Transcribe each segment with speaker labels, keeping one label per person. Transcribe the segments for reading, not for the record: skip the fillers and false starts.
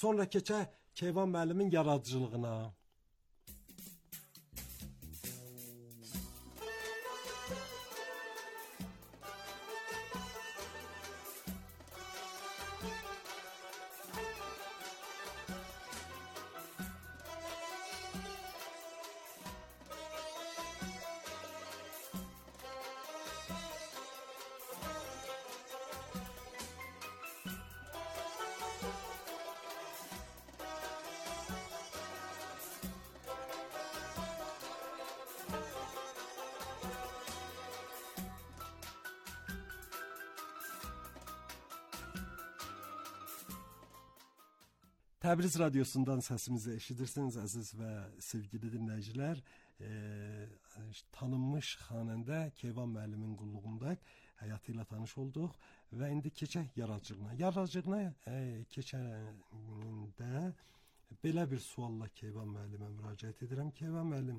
Speaker 1: Sonra keçək Keyvan müəllimin yaradıcılığına. Təbriz radiosundan səsimizi eşidirsiniz əziz və sevgili dinləyicilər. Tanınmış xanəndə Keyvan müəllimin qulluğunda həyatı ilə tanış olduq və indi keçək yaradıcılığına. Yaradıcılığına keçəndə belə bir sualla Keyvan müəllimə müraciət edirəm. Keyvan müəllim,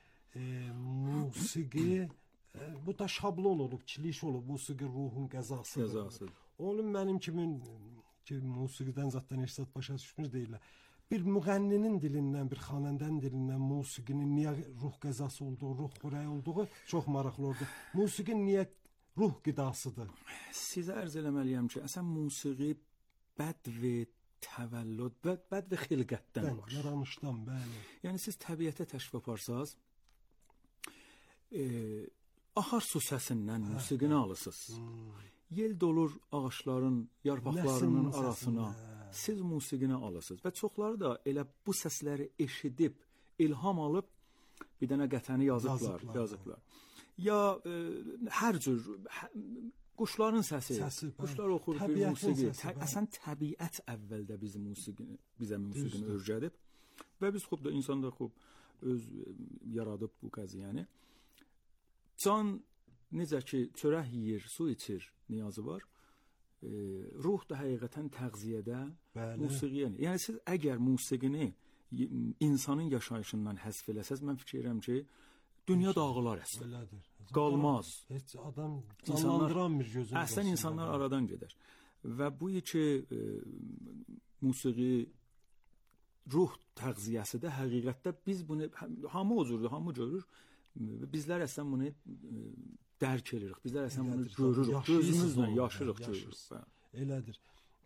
Speaker 1: musiqi bu da şablon olub, klişe olub, musiqi ruhun qəzasıdır. Onun mənim kimin ki musiqidən zaten heç zat başa düşmür deyirlər. Bir müğənninin dilindən, bir xanəndənin dilindən musiqinin niyə ruh qəzası olduğu, ruh xörəyi olduğu çox maraqlı oldu. Musiqi niyə ruh qidasıdır?
Speaker 2: Sizə ərz eləməliyəm ki, əsən musiqi bədv təvəllüd, bədv xilqətdən var.
Speaker 1: Yaranışdan, bəli.
Speaker 2: Yəni siz təbiətə təşrif aparsaz, axar su səsindən musiqini alırsınız. Yel dolur ağaçların, yarpaqlarının arasına. Siz musiqini alırsınız və çoxları da elə bu səsləri eşidib, ilham alıb bir dənə qətəni yazıblar. Ya hər cür quşların səsi, quşlar oxur bir musiqi. Əsən təbiət əvvəldə bizə musiqini öyrədib və biz xub da insan da xub öz yaradıb bu qəziyyəni. Can necə ki çörək yeyir, su içir niyazı var. Ruh da həqiqətən təğziyədə musiqiyə. Yəni siz əgər musiqini insanın yaşayışından həzf eləsəz, mən fikir edirəm ki, dünya dağılar əslən. Qalmaz.
Speaker 1: Heç adam canlandıranmır gözünü.
Speaker 2: Əslən insanlar aradan gedər. Və bu iki musiqi ruh təğziyəsi də həqiqətdə biz bunu hamı o cürdür, hamı görür. Bizlər əslən bunu dərk edirik. Bizlər əslən bunu görürük. Gözümüzlə yaşırıq, görürük.
Speaker 1: Elədir.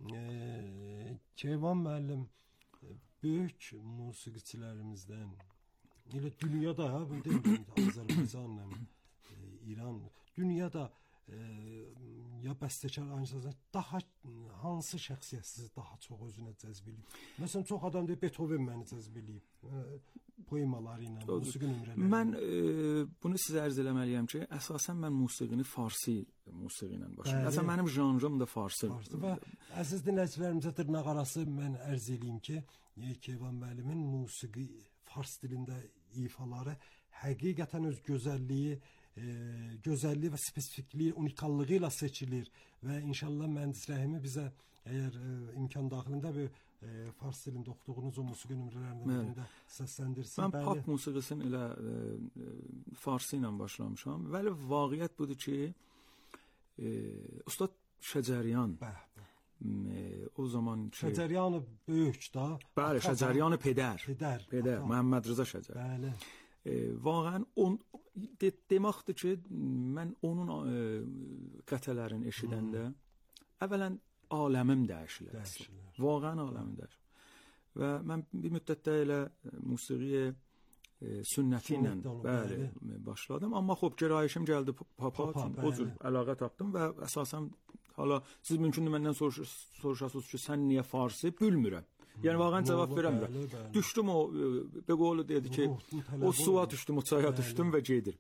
Speaker 1: Keyvan müəllim böyük musiqiçilərimizdən, elə dünyada, Azərbaycanla İran, dünyada ya bəstəkar aynı daha hansı şəxsiyyət sizi daha çox özünə cəzb eləyib? Məsələn, çox adam deyir, Beethoven məni cəzb eləyib. Poemaları ilə, musiqi nömrələri.
Speaker 2: Mən bunu sizə ərz eləməliyəm ki, əsasən mən musiqini farsi musiqi ilə başlayıram. Əsasən mənim janrım da farsidir.
Speaker 1: Və əziz dinləyicilərimizə dırnaq arası mən ərz eləyim ki, Keyvan müəllimin musiqi fars dilində ifaları həqiqətən öz gözəlliyi və spesifikliyi, unikallığı ilə seçilir və inşallah mühəndis Rəhimi bizə əgər imkan daxilində bir fars dilində oxuduğunuz o musiqi nömrələrindən birində səsləndirsin.
Speaker 2: Mən pop musiqisini elə farsi ilə başlamışam. Bəli, vaqiət budur ki, Ustad Şəcəryan o zaman ki...
Speaker 1: Şəcəryanı böyük da.
Speaker 2: Bəli, Şəcəryanı pedər, Məhəmməd Rıza Şəcər.
Speaker 1: Bəli.
Speaker 2: Vaqəən deməkdir ki, mən onun qətələrini eşidəndə əvvələn aləmim dəyişilər. Vaqəən aləmim dəyişilər. Və mən bir müddətdə elə musiqiyə sünnəti ilə başladım. Amma xop, gərayişim gəldi papa üçün, o cür əlaqə tapdım və əsasən hala siz mümkündür məndən soruşasınız ki, sən niyə farsi bilmirəm. Yəni vaqəən cavab verəmirəm. Düşdüm o, Beqoğlu dedi ki, o suya düşdüm, o çaya düşdüm və gedir.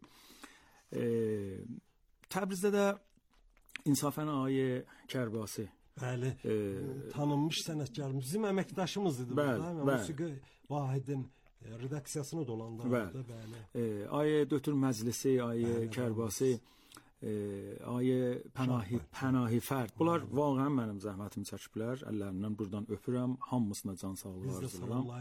Speaker 2: Təbrizdə də İnsafən Ayə Kərbasi.
Speaker 1: Bəli, tanınmış sənətkarımız, bizim əməkdaşımız idi. Musiqi Vahidin redaksiyasını dolandırdı.
Speaker 2: Ayə Dötür Məclisi, Ayə Kərbasi, Ayə Pənahi Fərd. Bunlar vaqəən mənim zəhmətimi çəkiblər. Əllərindən buradan öpürəm. Hamısına can sağlığı arzulayıram.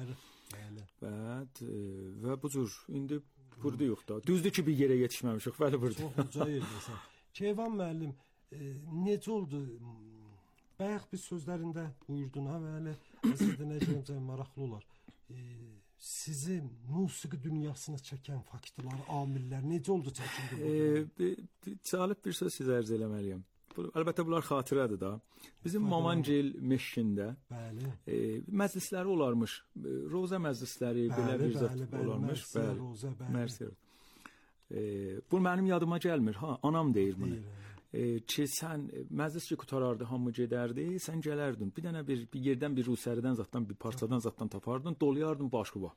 Speaker 2: Və bu cür indi buradayıq da. Düzdür ki, bir yerə yetişməmişik. Bəli, burada.
Speaker 1: Çox uca yerdə. Keyvan müəllim, necə oldu? Bayaq biz sözlərində buyurdun, bəli, əziz dinləyicilər, Necə maraqlı olar. Sizi musiqi dünyasına çəkən faktorlar, amillər necə oldu çəkildi?
Speaker 2: Cəlib bir söz sizə ərz eləməliyəm. Əlbəttə bunlar xatirədir da. Bizim Mamangil Meşkində məclisləri olarmış. Roza məclisləri belə bir zət olarmış. Bəli. Mərsi. Bu mənim yadıma gəlmir. Ha, anam deyir bunu. Ki sən məclis ki qutarardı, hamı gedərdi, sən gələrdin. Bir dənə bir yerdən bir rusəridən zatdan bir parçadan zatdan tapardın, dolayardın başqıva.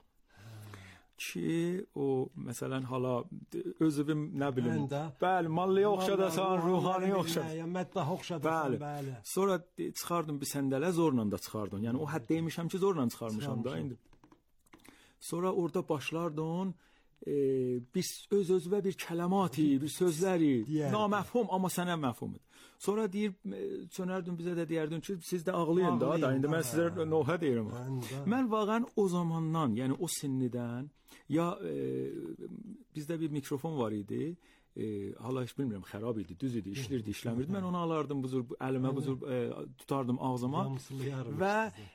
Speaker 2: Ki o məsələn hala özüm nə bilim. Bəli, mallıya oxşadasan, ruhaniyə oxşadasan.
Speaker 1: Məddaha oxşadasan, bəli.
Speaker 2: Sonra çıxardın bir səndələ zorla da çıxardın. Yəni o hədd demişəm ki, zorla çıxarmışam da indi. Sonra orada başlardın biz öz-özünə bir kələmati, bir sözləri, naməfhum amma sənə məfhumdur. Sonra deyir, çönərdin bizə də deyərdin ki, siz də ağlayın da, indi mən sizə nohə deyirəm. Mən vaqən o zamandan, yəni o sinnidən, ya bizdə bir mikrofon var idi, hala heç bilmirəm, xərab idi, düz idi, işlirdi, işləmirdi. Mən onu alardım, əlimə tutardım ağzıma və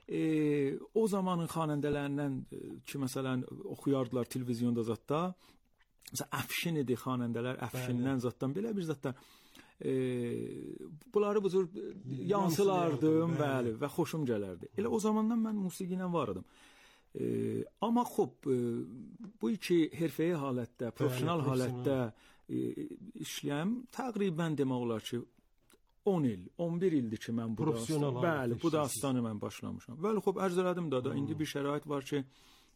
Speaker 2: o zamanın xanəndələrindən ki, məsələn, oxuyardılar televizyonda zatda, məsələn, Əfşin idi xanəndələr, Əfşindən zatdan, belə bir zatdan bunları bu cür yansılardım, bəli, və xoşum gələrdi. Elə o zamandan mən musiqi ilə var idim. Amma xop, bu iki herfəyi halətdə, professional halətdə işləyəm, təqribən demək olar ki, 10 il, 11 ildir ki, mən bu dastanı mən başlamışam. Bəli, xop, ərz elədim da, indi bir şərait var ki,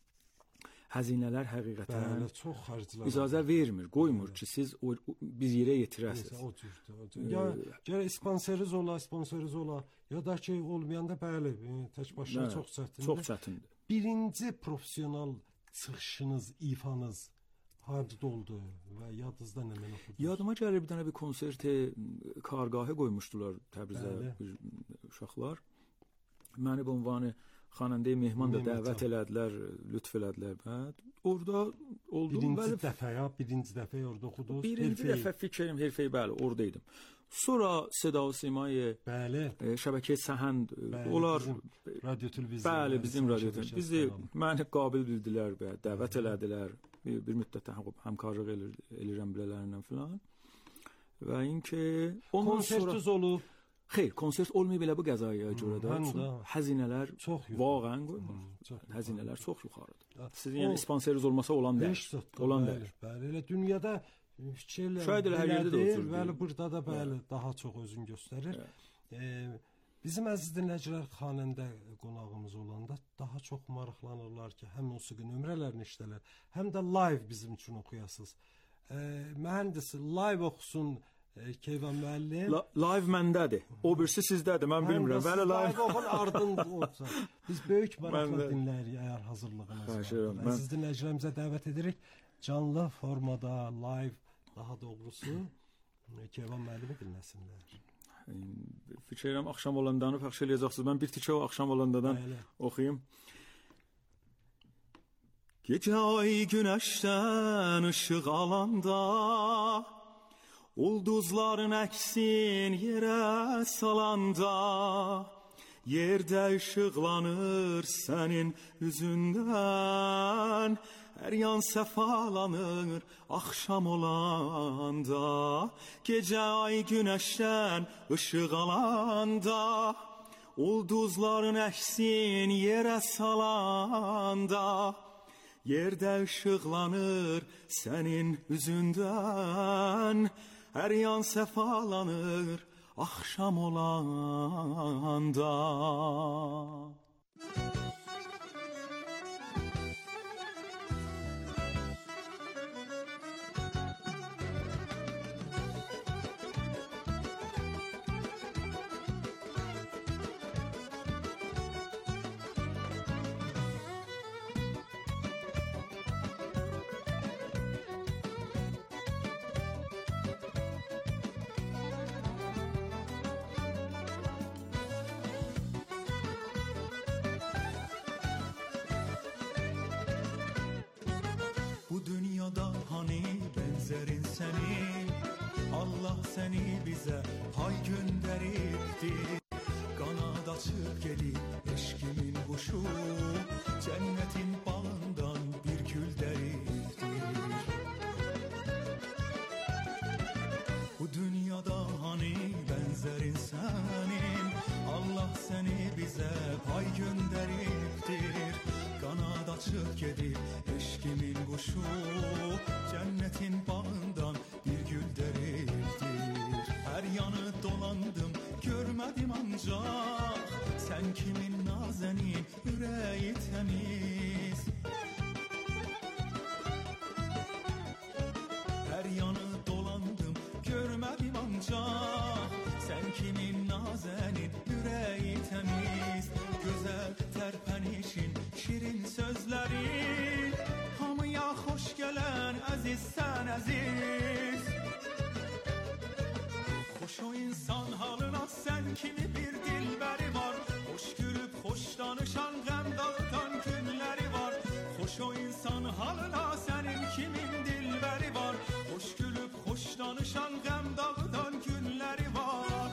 Speaker 2: həzinələr həqiqətən icazə vermir, qoymur ki, siz biz yerə yetirəsiniz.
Speaker 1: O cürdür. Ya gərək sponsoriz ola, ya da ki, olmayanda bəli, tək başına çox çətindir.
Speaker 2: Çox çətindir.
Speaker 1: Birinci profesional çıxışınız, ifanız harda oldu və yadınızda nə mən oxudunuz?
Speaker 2: Yadıma gəlir bir dənə bir konserti kargahə qoymuşdular Təbrizə uşaqlar. Məni bu ünvanı xanəndəyə mehman da dəvət elədilər, lütf elədilər. Orada oldum.
Speaker 1: Birinci dəfə orada oxudunuz.
Speaker 2: Birinci dəfə fikrim herfey, bəli, oradaydım. Sonra Seda və Simayı, şəbəkə Səhənd, onlar
Speaker 1: radio televizyon.
Speaker 2: Bəli, bizim radio televizyon. Bizi məni qabil bildilər, dəvət elədilər. Bir müddətdə həmkarlıq eləyirəm bilələrindən filan. Və inki
Speaker 1: konsertiniz olub.
Speaker 2: Xeyr, konsert olmayıb elə bu qəzaya görə də. Həzinələr vaqən həzinələr çox yuxarıdır. Sizin yəni sponsoriz olmasa olan deyil. Olan deyil.
Speaker 1: Bəli, elə dünyada fikirlər.
Speaker 2: Şayad elə hər yerdə də olur.
Speaker 1: Bəli, burada da bəli daha çox özünü göstərir. Bizim əziz dinləyicilər, xanəndə qonağımız olanda daha çox maraqlanırlar ki, həm musiqi nömrələrini işlələr, həm də live bizim üçün oxuyasınız. Mühəndis live oxusun Keyvan müəllim.
Speaker 2: Live məndədir. O birisi sizdədir, mən bilmirəm.
Speaker 1: Bəli, live oxun ardında olsa. Biz böyük maraqla dinləyirik əgər hazırlığınız var. Əziz dinləyicilərimizə dəvət edirik. Canlı formada, live, daha doğrusu Keyvan müəllimi dinləsinlər.
Speaker 2: Fikir edirəm, axşam olandanı pəxş eləyəcəksiniz. Mən bir tikə o axşam olandadan oxuyum. Gecə ay günəşdən ışıq alanda ulduzların əksin yerə salanda yerdə işıqlanır sənin üzündən hər yan səfalanır axşam olanda gecə ay günəşdən ışıq alanda ulduzların əksin yerə salanda yerdə işıqlanır sənin üzündən hər yan səfalanır axşam olanda.
Speaker 3: benzerin seni, Allah seni bize pay gönderipti. Kanat açıp gelip eşkimin kuşu yüreği temiz. Her yanı dolandım görmedim ancak, sen kimin nazenin yüreği temiz. Güzel terpenişin şirin sözlerin, hamıya hoş gelen aziz sen aziz. Hoş o insan halına sen kimi bir dilberi var, hoş gülüp hoş danışan gem dağıtan günleri var. Hoş o insan halına senin kimin dilberi var, hoş gülüp hoş danışan gem dağıtan günleri var.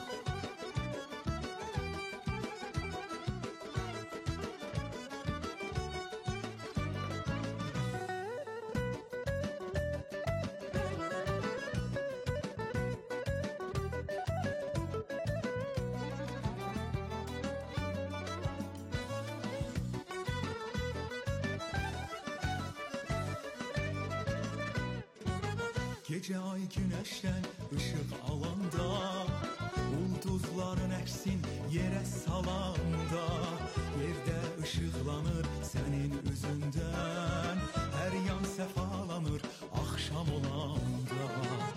Speaker 3: Gece ay güneşten ışık alanda, ulduzların eksin yere salanda. Yerde ışıklanır senin üzünden, her yan sefalanır akşam olanda.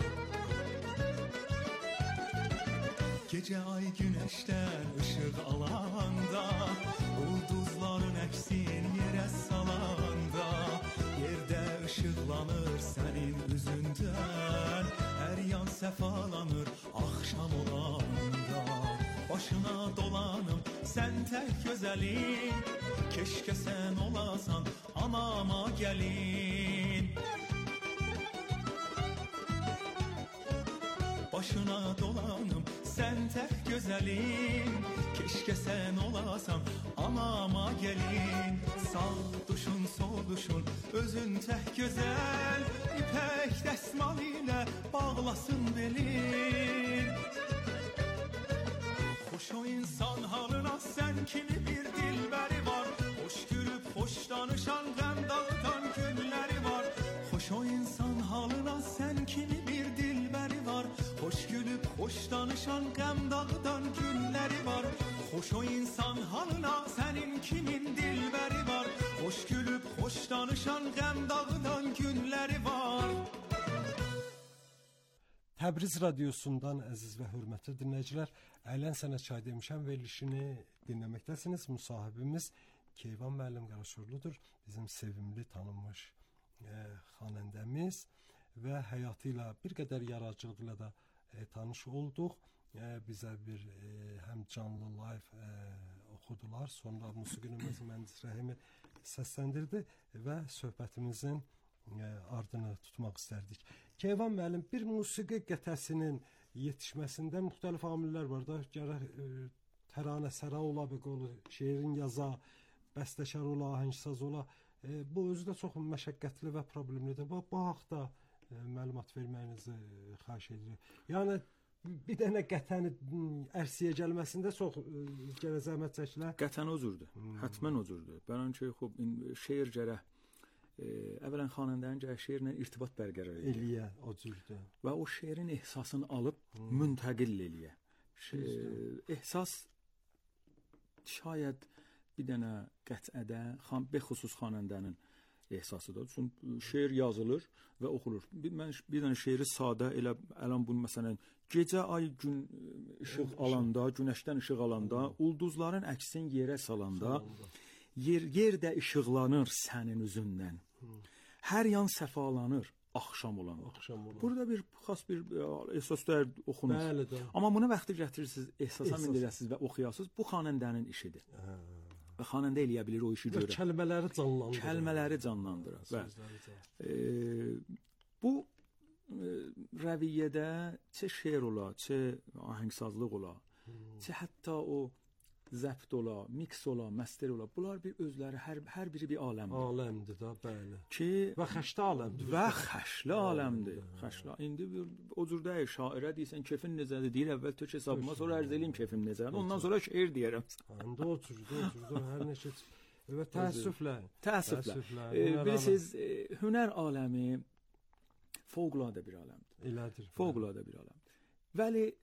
Speaker 3: Gece ay güneşten ışık alanda, ulduzların eksin yere salanda. Yerde ışıklanır senin üzünden, her yan sefalanır akşam olanda. Başına dolanım sen tek güzelin, keşke sen olasan anama gelin. Başına dolanım sen tek güzelin, keşke sen olasan anama gelin. Sağ duşun sol duşun özün tek güzel, ipek desmal ile bağlasın belin. Hoş o insan halına sen kimi bir dilberi var, hoş gülüp hoş danışan gem dağıtan günleri var. Hoş o insan halına sen kimi bir dilberi var, hoş gülüp hoş danışan gem dağıtan günleri var. Hoş o insan halına senin kimin dilberi var, hoş gülüp hoş danışan gem dağıtan günleri var.
Speaker 1: Təbriz radiosundan əziz və hörmətli dinləyicilər, Əylən Sənət Çay demişəm verilişini dinləməkdəsiniz. Müsahibimiz Keyvan müəllim Qaraşorludur. Bizim sevimli, tanınmış xanəndəmiz və həyatı ilə bir qədər yaradıcılığı ilə də tanış olduq. Bizə bir həm canlı live oxudular. Sonra musiqinin mühəndis Rəhimi səsləndirdi və söhbətimizin ardını tutmaq istərdik. Keyvan müəllim, bir musiqi qətəsinin yetişməsində müxtəlif amillər var da. Gərək təranə səra ola, şeirin yaza, bəstəkar ola, ahəngsaz ola. Bu özü də çox məşəqqətli və problemlidir. Bu haqda məlumat verməyinizi xahiş edirik. Yəni bir dənə qətəni ərsiyə gəlməsində çox gərək zəhmət çəkilər.
Speaker 2: Qətən o cürdür. Hətmən o cürdür. Bənançə xub şeir gərək əvvələn xanəndənin gərək şeirlə irtibat bərqərar
Speaker 1: eləyə, o cürdür.
Speaker 2: Və o şeirin ehsasını alıb müntəqil eləyə. Ehsas şayad bir dənə qətədə, bexüsus xanəndənin ehsasıdır. Çünki şeir yazılır və oxunur. Mən bir dənə şeiri sadə elə əlan bunu məsələn gecə ay gün işıq alanda, günəşdən işıq alanda, ulduzların əksin yerə salanda, yerdə işıqlanır sənin üzündən. Hər yan səfalanır axşam olanda. Burada bir xas bir ehsaslar oxunur.
Speaker 1: Bəli.
Speaker 2: Amma buna vaxtı gətirirsiniz, ehsasa mindirəsiniz və oxuyasınız. Bu xanəndənin işidir. Və xanəndə eləyə bilir o işi görə. Kəlmələri canlandırır. Bu rəviyyədə çə şeir ola, çə ahəngsazlıq ola, çə hətta o zəbt ola, mix ola, məster ola. Bunlar bir özləri, hər biri bir aləmdir.
Speaker 1: Aləmdir da, bəli.
Speaker 2: Ki
Speaker 1: və xəşli aləmdir.
Speaker 2: Və xəşli aləmdir. Xəşli. İndi o cür deyil, şairə deyirsən kefin necədir? Deyir əvvəl tök hesabıma, sonra ərz eləyim kefim necədir. Ondan sonra şeir deyərəm.
Speaker 1: İndi o cür hər neçə və təəssüflə.
Speaker 2: Bilirsiniz, hünər aləmi fövqəladə bir aləmdir.
Speaker 1: Elədir.
Speaker 2: Fövqəladə bir aləmdir. Vəli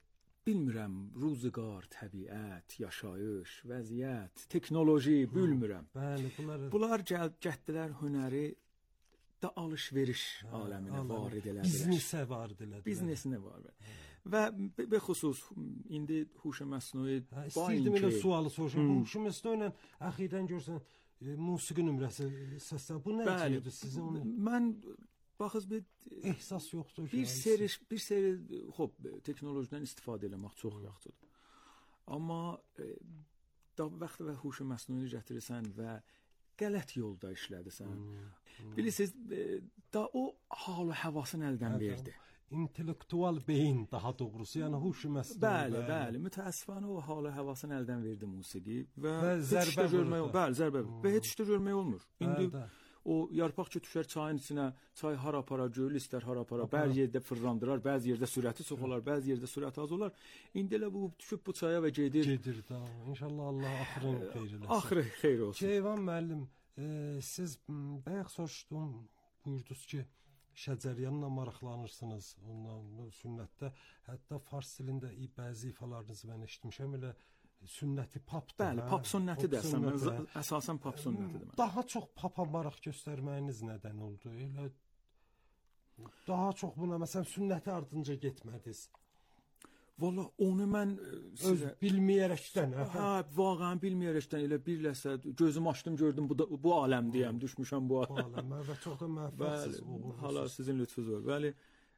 Speaker 2: bilmirəm, ruzigar, təbiət, yaşayış, vəziyyət, texnoloji, bilmirəm.
Speaker 1: Bəli,
Speaker 2: bunlar gəldilər hünəri da alış-veriş aləminə varid elədilər.
Speaker 1: Biznesə varid elədilər.
Speaker 2: Biznesinə varid. Və bəxüsus indi huş məsnui
Speaker 1: istəyirdim elə sualı soruşum. Huş məsnui əxirən görsən musiqi nömrəsi səslər. Bu nə idi sizin onu?
Speaker 2: Mən baxız bir
Speaker 1: ehsas yoxdur.
Speaker 2: Bir seri xoş texnologiyadan istifadə etmək çox yaxşıdır. Amma da vaxt və huş məsnui gətirirsən və qələt yolda işlədirsən. Bilirsiniz, da o hal və havasını əldən verdi.
Speaker 1: İntellektual beyin daha doğrusu, yəni huş məsnui.
Speaker 2: Bəli, mütəəssifانه o hal və havasını əldən verdi musiqi və zərbə görmək, zərbə və heç də görmək olmur. İndi o yarpaq ki düşər çayın içinə, çay hara apara, göl istər hara apara, bəzi yerdə fırlandırar, bəzi yerdə sürəti çox olar, bəzi yerdə sürəti az olar. İndi elə bu düşüb bu çaya və gedir.
Speaker 1: Gedir da. İnşallah Allah axırını xeyir eləsin.
Speaker 2: Axırı xeyir olsun.
Speaker 1: Keyvan müəllim, siz bayaq soruşdum, buyurdunuz ki, Şəcəryanla maraqlanırsınız. Ondan sünnətdə, hətta fars dilində bəzi ifalarınızı mən eşitmişəm, elə sünnəti papdır.
Speaker 2: Bəli, pap sünnəti dəsən, əsasən pap sünnətidir.
Speaker 1: Daha çox papa maraq göstərməyiniz nədən oldu? Elə daha çox buna məsələn sünnəti ardınca getmədiniz.
Speaker 2: Valla onu mən
Speaker 1: sizə bilməyərəkdən,
Speaker 2: vaqəən bilməyərəkdən elə bir ləhzə gözümü açdım, gördüm bu aləmdəyəm, düşmüşəm bu
Speaker 1: aləmə və çox da məvəffəqsiz uğurlusuz.
Speaker 2: Hala sizin lütfünüz var. Bəli.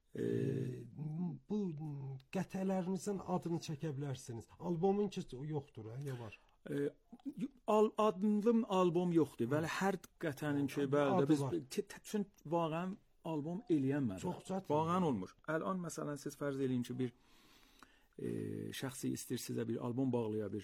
Speaker 1: Bu qətələrinizin adını çəkə bilərsiniz. Albomun ki yoxdur, ya var?
Speaker 2: Adlı albom yoxdur. Bəli, hər qətənin ki, bəli, biz üçün vaqəən albom eləyənmədik.
Speaker 1: Çox çətin.
Speaker 2: Vaqəən olmur. Ələn məsələn siz fərz eləyin ki, bir şəxsi istir sizə bir albom bağlaya, bir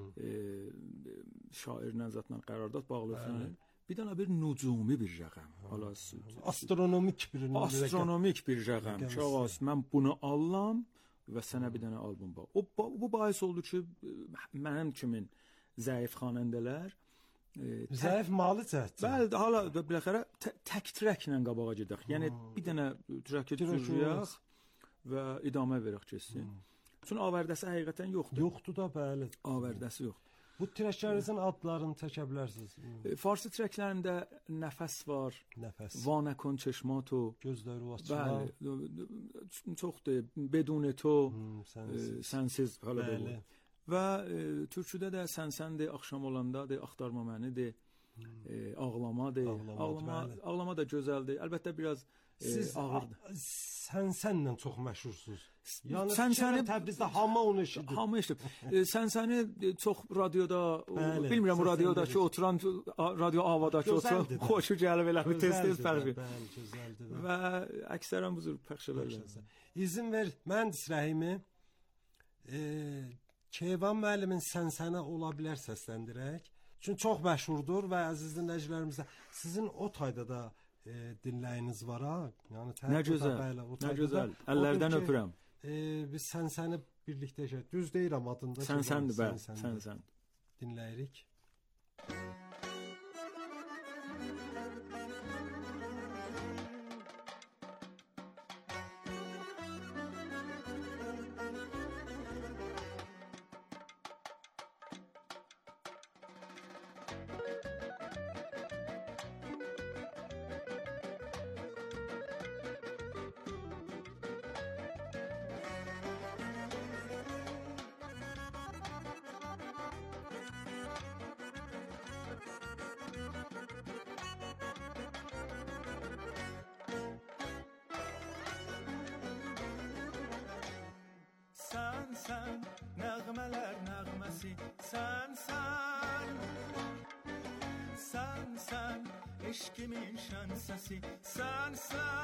Speaker 2: şairlə zatla qərardat bağlayırsan. Bir dənə bir nücumi bir rəqəm.
Speaker 1: Astronomik
Speaker 2: bir rəqəm. Şahas, mən bunu alıram və sənə bir dənə albom bağ. Bu bahis oldu ki, mənim kimin zəif xanəndələr
Speaker 1: zəif malı cəhətdə.
Speaker 2: Bəli, hala biləxərə tək trəklə qabağa gedək. Yəni bir dənə trək düzüyək və idamə verək keçsin. Çünki avərdəsi həqiqətən yoxdur.
Speaker 1: Yoxdur da, bəli.
Speaker 2: Avərdəsi yoxdur.
Speaker 1: Bu trəklərinizin adlarını çəkə bilərsiniz.
Speaker 2: Farsi trəklərində nəfəs var.
Speaker 1: Nəfəs.
Speaker 2: Vanəkon çeşmato.
Speaker 1: Gözləri açılar.
Speaker 2: Bəli. Çoxdur. Bedunəto. Sənsiz. Bəli. Və türküdə də sənsəndir, axşam olandadır, axtarma mənidir, ağlamadır. Ağlama da gözəldir. Əlbəttə biraz ağırdır.
Speaker 1: Sənsənlə çox məşhursunuz. Yəni Təbrizdə hamı onu eşidir.
Speaker 2: Hamı eşidir. Sənsəni çox radioda, bilmirəm radiodakı oturan, radio avadakı oturan xoşu gəlib elə bir tez-tez fərqi.
Speaker 1: Bəli, gözəldir.
Speaker 2: Və əksərən bu cür pəxş edirlər.
Speaker 1: İzin ver, mühəndis Rəhimi, Keyvan müəllimin Sənsənə ola bilər səsləndirək. Çünki çox məşhurdur və əziz dinləyicilərimizə sizin o tayda da dinləyiniz var ha. Yəni
Speaker 2: nə gözəl. Nə gözəl. Əllərdən öpürəm.
Speaker 1: Biz Sənsəni birlikdə düz deyirəm adında.
Speaker 2: Sənsəndir bəli. Sənsən.
Speaker 1: Dinləyirik.
Speaker 3: Sən, nəğmələr nəğməsi, sən, eşqimin şən səsi, sən,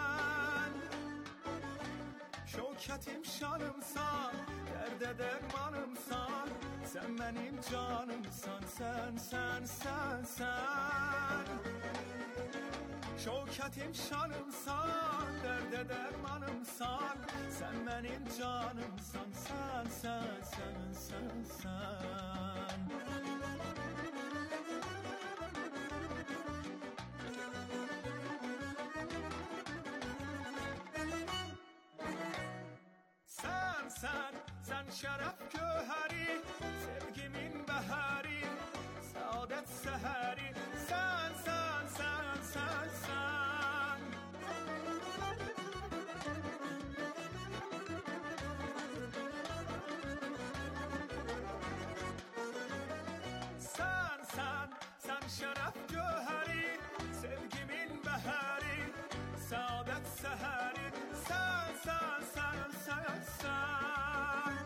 Speaker 3: şökətim şanımsan, dərdə dərmanımsan, sən mənim canımsan, sən. Şökətim şanımsan, dərdə dərmanımsan, sən mənim canımsan, sən. Sən şərəf gövhəri, sevgimin bəhəri, səadət səhəri, sən, sən, sən, sən, sən. Sən, sən, sən şərəf gövhəri, sevgimin bəhəri, səadət səhəri, sən, sən, sən, sən, sən.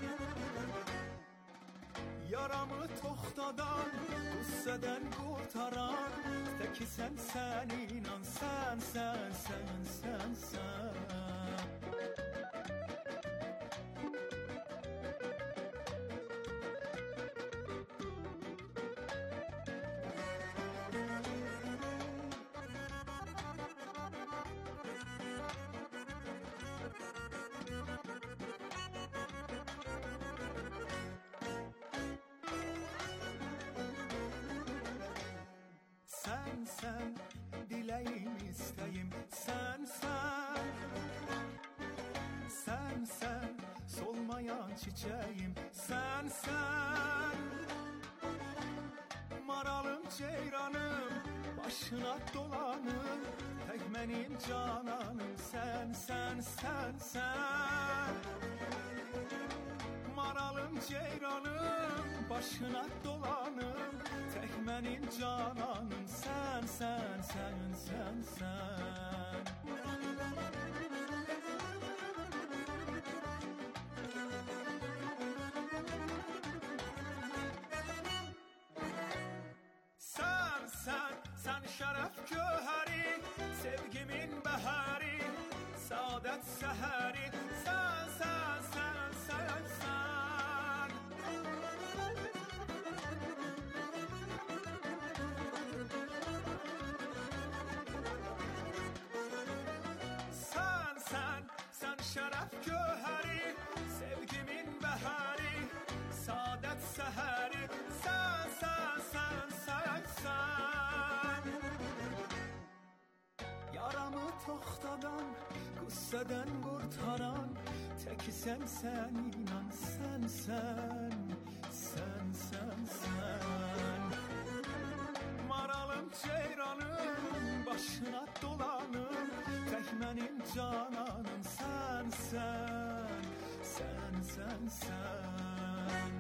Speaker 3: Yaramı toxtadan, qüssədən qurtaran, təki sən, sən inan, sən, sən, sən, sən, sən. Sən, sən, diləyim, istəyim, sən, sən. Sən, sən, solmayan çiçəyim, sən, sən. Maralım, ceyranım, başına dolanım, tək mənim cananım, sən, sən, sən, sən. Maralım, ceyranım, başına dolanım, tək mənim cananım, sən, sən, sən, sən, sən. Sən, sən, sən şərəf gövhəri, sevgimin bəhəri, səadət səhəri, sən, sən, sən, sən, sən. Sən, sən, sən şərəf gövhəri, sevgimin bəhəri, səadət səhəri, sən, sən, sən, sən, sən. Yaramı toxtadan, qüssədən qurtaran, təki sən, sən inan, sən, sən, sən, sən, sən. Maralım, ceyranım, başına dolanım, tək mənim cananım, sən, sən, sən, sən, sən.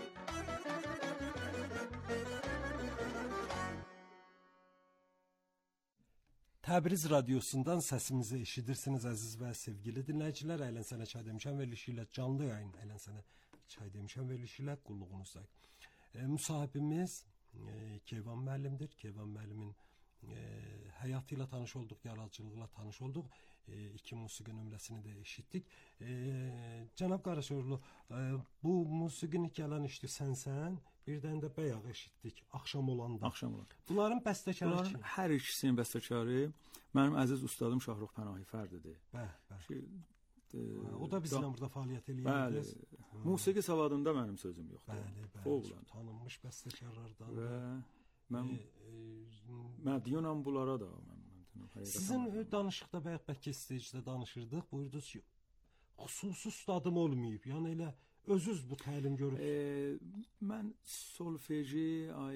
Speaker 1: Təbriz radiosundan səsimizi eşidirsiniz əziz və sevgili dinləyicilər. Əylənsənə çay demişəm verilişi ilə canlı yayın Əylənsənə çay demişəm verilişi ilə qulluğunuzdayıq. Müsahibimiz Keyvan müəllimdir. Keyvan müəllimin həyatı ilə tanış olduq, yaradıcılıqla tanış olduq. 2 musiqi nömrəsini də eşitdik. Cənab Qaraşorlu, bu musiqini gələn işdi Sən, bir dənə də bayaq eşitdik, Axşam olanda.
Speaker 2: Axşam olanda.
Speaker 1: Bunların bəstəkarı
Speaker 2: Bunların
Speaker 1: kim?
Speaker 2: hər ikisinin bəstəkarı mənim əziz ustadım Şahrux Pənahifərdidir.
Speaker 1: Bəli. O da bizimlə burada fəaliyyət eləyir.
Speaker 2: Bəli. Musiqi savadında mənim sözüm yoxdur.
Speaker 1: Bəli. Tanınmış bəstəkarlardan.
Speaker 2: Və mən mədyunam bunlara da.
Speaker 1: Sizin danışıqda bayaq bəlkə stejdə danışırdıq. Buyurdunuz ki, xüsusi ustadım olmayıb. Yəni elə özünüz bu təlim görüb.
Speaker 2: Mən solfeji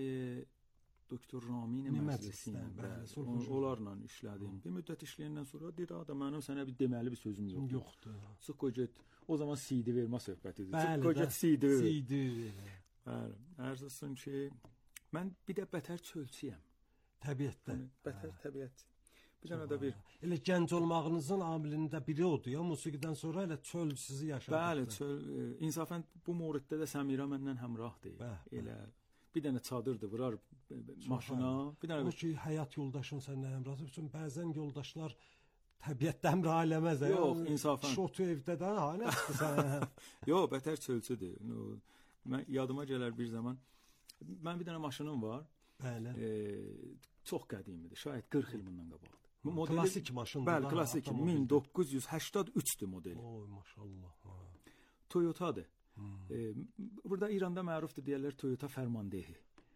Speaker 2: doktor Ramin Məclisindən onlarla işlədim. Bir müddət işləyəndən sonra dedi adam mənim sənə bir deməli bir sözüm yoxdur. Çıx qoy get. O zaman CD vermə söhbətidir. Çıx qoy get CD ver. Bəli. Arzu olsun ki mən bir də bətər çölçüyəm.
Speaker 1: Təbiətdə.
Speaker 2: Bətər təbiət. Bir dənə də bir
Speaker 1: elə gənc olmağınızın amilində biri odur ya, musiqidən sonra elə çöl sizi yaşadı.
Speaker 2: Bəli, çöl. İnsafən bu mövriddə də Səmirə məndən həmrahdır. Elə bir dənə çadırdır, vurar maşına. Bir dənə
Speaker 1: o ki, həyat yoldaşın səninlə həmrahdır. Üçün bəzən yoldaşlar təbiətdə həmrah eləməz.
Speaker 2: Yox, insafən.
Speaker 1: Şotu evdə də nədir sən?
Speaker 2: Yox, bətər çölçüdür. Mən yadıma gələr bir zaman. Mən bir dənə maşınım var.
Speaker 1: Bəli.
Speaker 2: Çox qədimidir. Şayət 40 il bundan qabaqdır.
Speaker 1: Klasik maşındır.
Speaker 2: Bəli, klasik. 1983-dür modeli.
Speaker 1: Oy, maşallah.
Speaker 2: Toyota'dır. Burada İranda mərufdur deyirlər Toyota fərmandehi.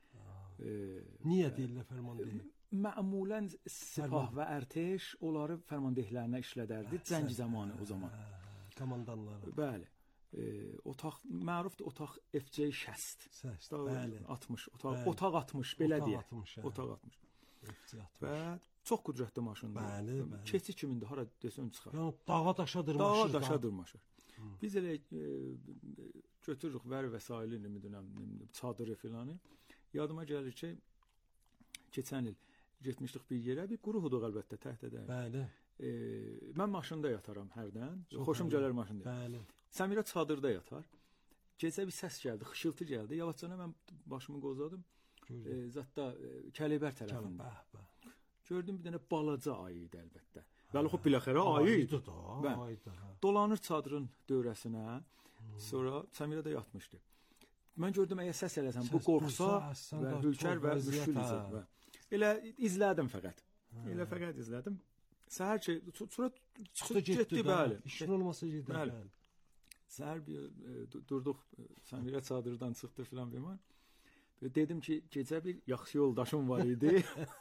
Speaker 1: Niyə deyirlər fərmandehi?
Speaker 2: Məmulən Sepah və Ərteş onları fərmandehlərinə işlədərdi cəng zamanı o zaman.
Speaker 1: Komandanları.
Speaker 2: Bəli. otaq mərufdur, otaq FJ 60.
Speaker 1: Bəli.
Speaker 2: 60 otaq 60 belə deyək. Otaq 60.
Speaker 1: FJ 60.
Speaker 2: Və çox qüdrətli maşındır.
Speaker 1: Bəli.
Speaker 2: Keçi kimindir? Hara desən çıxar.
Speaker 1: Yəni dağa daşa dırmaşır.
Speaker 2: Dağa daşa dırmaşır. Biz elə götürürük vəsaili, çadırı filanı. Yadıma gəlir ki, keçən il getmişdik bir yerə, bir quruhuduq əlbəttə təhtədə.
Speaker 1: Bəli.
Speaker 2: Mən maşında yataram hərdən. Xoşum gələr maşında.
Speaker 1: Bəli.
Speaker 2: Səmirə çadırda yatar. Gecə bir səs gəldi, xışıltı gəldi. Yavaşcana mən başımı qozadım. Zətdə Kəlibər tərəfində. Gördüm bir dənə balaca ayı idi əlbəttə. Bəli, xop biləxərə ayı idi da. Dolanır çadırın dövrəsinə. Sonra Səmirə də yatmışdı. Mən gördüm əgər səs eləsəm bu qorxsa və hülkər və müşkül izə. Elə izlədim fəqət. Elə fəqət izlədim. Səhər ki, sonra çıxdı getdi, bəli.
Speaker 1: İşin olmasa getdi, bəli.
Speaker 2: Səhər bir durduq, Səmirə çadırdan çıxdı filan bilmən. Dedim ki, gecə bir yaxşı yoldaşım var idi.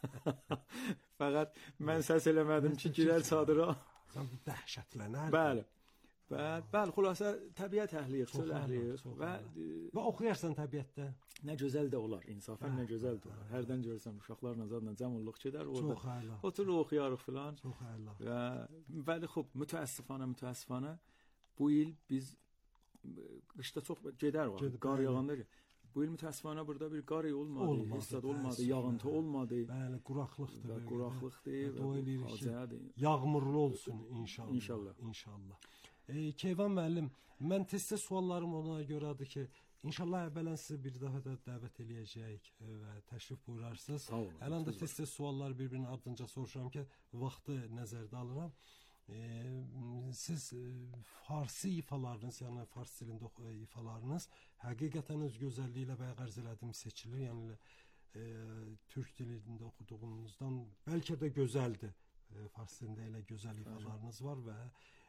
Speaker 2: Fəqət mən səs eləmədim ki, girər çadıra.
Speaker 1: Sən dəhşətlənər.
Speaker 2: Bəli. Bəli, xülasə təbiət əhliyik, çöl əhliyik və
Speaker 1: oxuyarsan təbiətdə.
Speaker 2: Nə gözəl də olar, insafən nə gözəl də olar. Hərdən görürsən uşaqlarla zadla cəmulluq gedər orada. Oturur oxuyarıq filan.
Speaker 1: Çox əla.
Speaker 2: Və bəli, xub, mütəəssifانə bu il biz qışda çox gedər var, qar yağanda. Bu il mütəəssifانə burada bir qar olmadı, hissat olmadı, yağıntı olmadı.
Speaker 1: Bəli, quraqlıqdır.
Speaker 2: Quraqlıqdır.
Speaker 1: Yağmurlu olsun inşallah.
Speaker 2: İnşallah.
Speaker 1: İnşallah. Keyvan müəllim, mən tez-tez suallarım ona görədir ki, inşallah əvvələn sizi bir daha da dəvət eləyəcəyik və təşrif buyurarsınız. Ələn də tez-tez suallar bir-birinin ardınca soruşuram ki, vaxtı nəzərdə alıram. Siz farsi ifalarınız, yəni fars dilində ifalarınız həqiqətən öz gözəlliyi ilə bayaq ərz elədim seçilir. Yəni türk dilində oxuduğunuzdan bəlkə də gözəldir. Fars dilində elə gözəl ifalarınız var və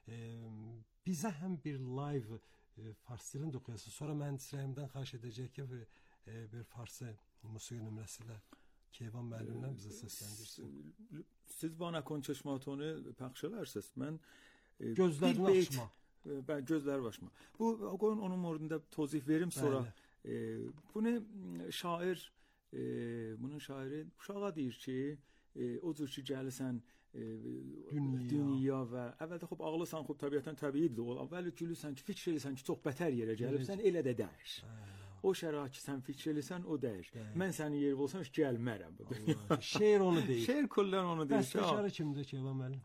Speaker 1: bizə həm bir live fars dilində oxuyasınız. Sonra mühəndis Rəhimdən xahiş edəcək ki, bir farsı musiqi nömrəsi ilə Keyvan müəllimdən bizə səsləndirsin.
Speaker 2: Siz bana konçeşmatonu pəxş edersiniz. Mən
Speaker 1: gözlərini açma.
Speaker 2: Ben gözləri açma. Bu qoyun onun orada tozif verim sonra. Bunu şair bunun şairi uşağa deyir ki, o cür ki gəlirsən dünya və əvvəldə xop ağlısan, xop təbiətən təbiidir. Əvvəl gülürsən ki, fikir edirsən ki, çox bətər yerə gəlibsən, elə də dəyiş. O şərait ki, sən fikir edirsən, o dəyiş. Mən sənin yerim olsam heç gəlmərəm bu dünya.
Speaker 1: Şeir onu deyir.
Speaker 2: Şeir kullən onu deyir.
Speaker 1: Bəstəkarı kimdir Keyvan müəllim?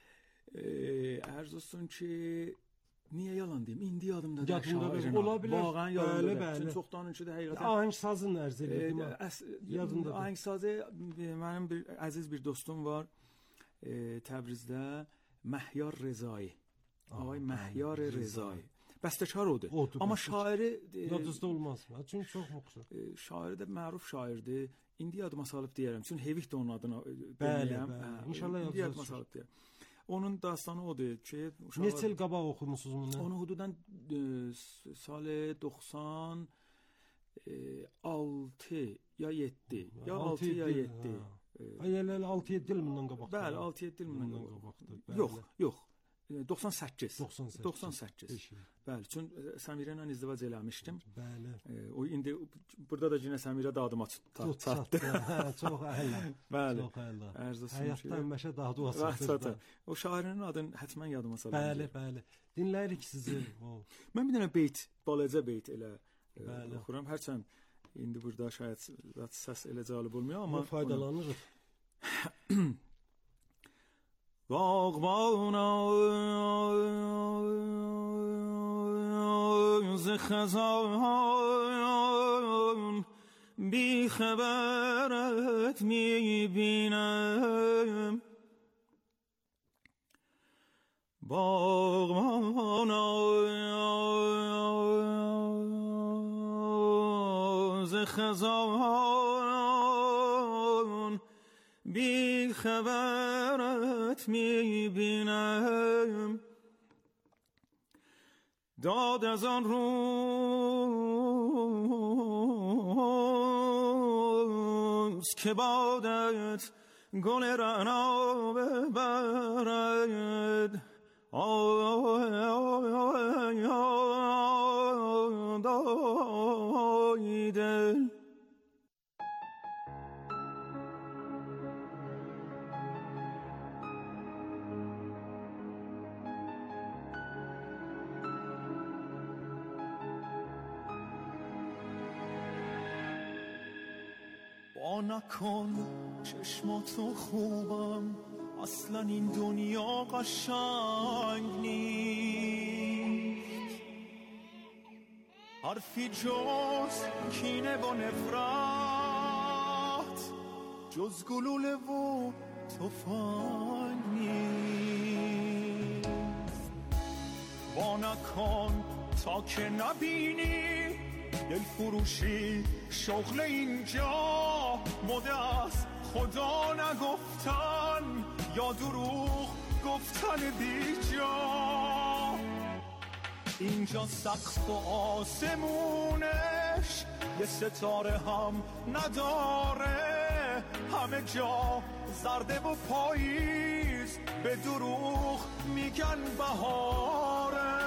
Speaker 2: Ərz olsun ki, niyə yalan deyim? İndi yadımda
Speaker 1: deyil. Ola bilər.
Speaker 2: Vağan yadımda. Çünki çoxdan öncə də həqiqətən
Speaker 1: Ahəngsazın ərz edirdim. Yadımda.
Speaker 2: Ahəngsazı mənim bir əziz bir dostum var. Təbrizdə Məhyar Rezai. Ay Məhyar Rezai. Bəstəkar odur. Amma şairi
Speaker 1: yadınızda olmaz. Çünki çox məxsus.
Speaker 2: Şairi də məruf şairdir. İndi yadıma salıb deyərəm. Çünki Hevik də onun adına
Speaker 1: deyirəm. İnşallah
Speaker 2: yadıma salıb deyərəm. Onun dastanı odur ki,
Speaker 1: neçə il qabaq oxumusunuz bunu?
Speaker 2: Onu hududan salı 96 ya 7, ya 6 ya 7.
Speaker 1: Elə 6-7 il bundan qabaq.
Speaker 2: Bəli, 6-7 il bundan qabaqdır. Yox. 98. Bəli, çünki Səmirə ilə izdivac eləmişdim.
Speaker 1: Bəli.
Speaker 2: O indi burada da yenə Səmirə dadıma çatdı.
Speaker 1: Çox əla.
Speaker 2: Bəli.
Speaker 1: Çox əla.
Speaker 2: Həyatda
Speaker 1: məşə dadı çatdı.
Speaker 2: O şairin adını həttəmən yadıma saldım.
Speaker 1: Bəli, bəli. Dinləyirik sizi.
Speaker 2: Mən bir dənə beyt, balaca beyt elə oxuram. Hərçənd indi burada şayət səs elə cəlb olmuyor amma
Speaker 1: faydalanırıq.
Speaker 3: باغبانا ز خزان بی خبرت میبینم باغبانا ز خزان بی خبرت میبینم داد از آن روز که بادت گل رعنا ببرد با نکن چشماتو خوبم، اصلا این دنیا قشنگ نیست، حرفی جز کینه و نفرت، جز گلوله و تفنگ نیست. با نکن تا که نبینی دل فروشی شغل اینجا، مده از خدا نگفتن یا دروغ گفتن بیجا. اینجا سقف و آسمونش یه ستاره هم نداره، همه جا زرده و پاییز به دروغ میگن بهاره.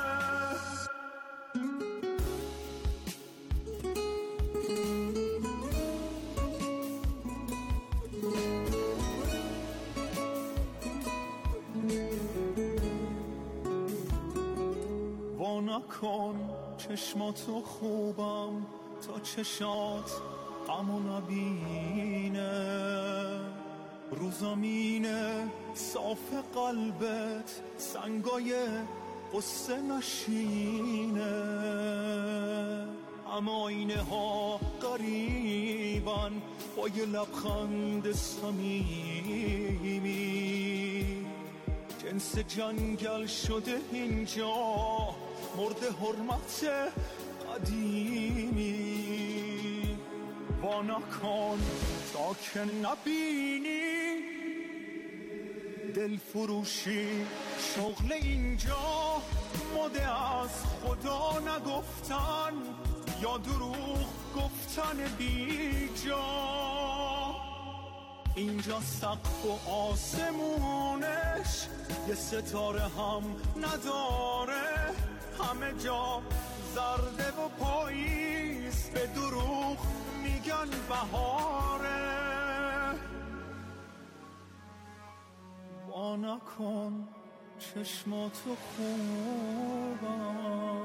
Speaker 3: نکن چشماتو خوبم تا چشات غمو نبینه، رو زمینه صاف قلبت سنگای قصه نشینه. اما اینه ها قریبن با یه لبخند صمیمی، جنس جنگل شده اینجا مرد حرمت قدیمی. وا نکن تا که نبینی دل فروشی شغل اینجا، مده از خدا نگفتن یا دروغ گفتن بیجا. اینجا سقف و آسمونش یه ستاره هم نداره، همه جا زرده و پاییز به دروغ میگن بهاره. وا نکن چشماتو خوبم.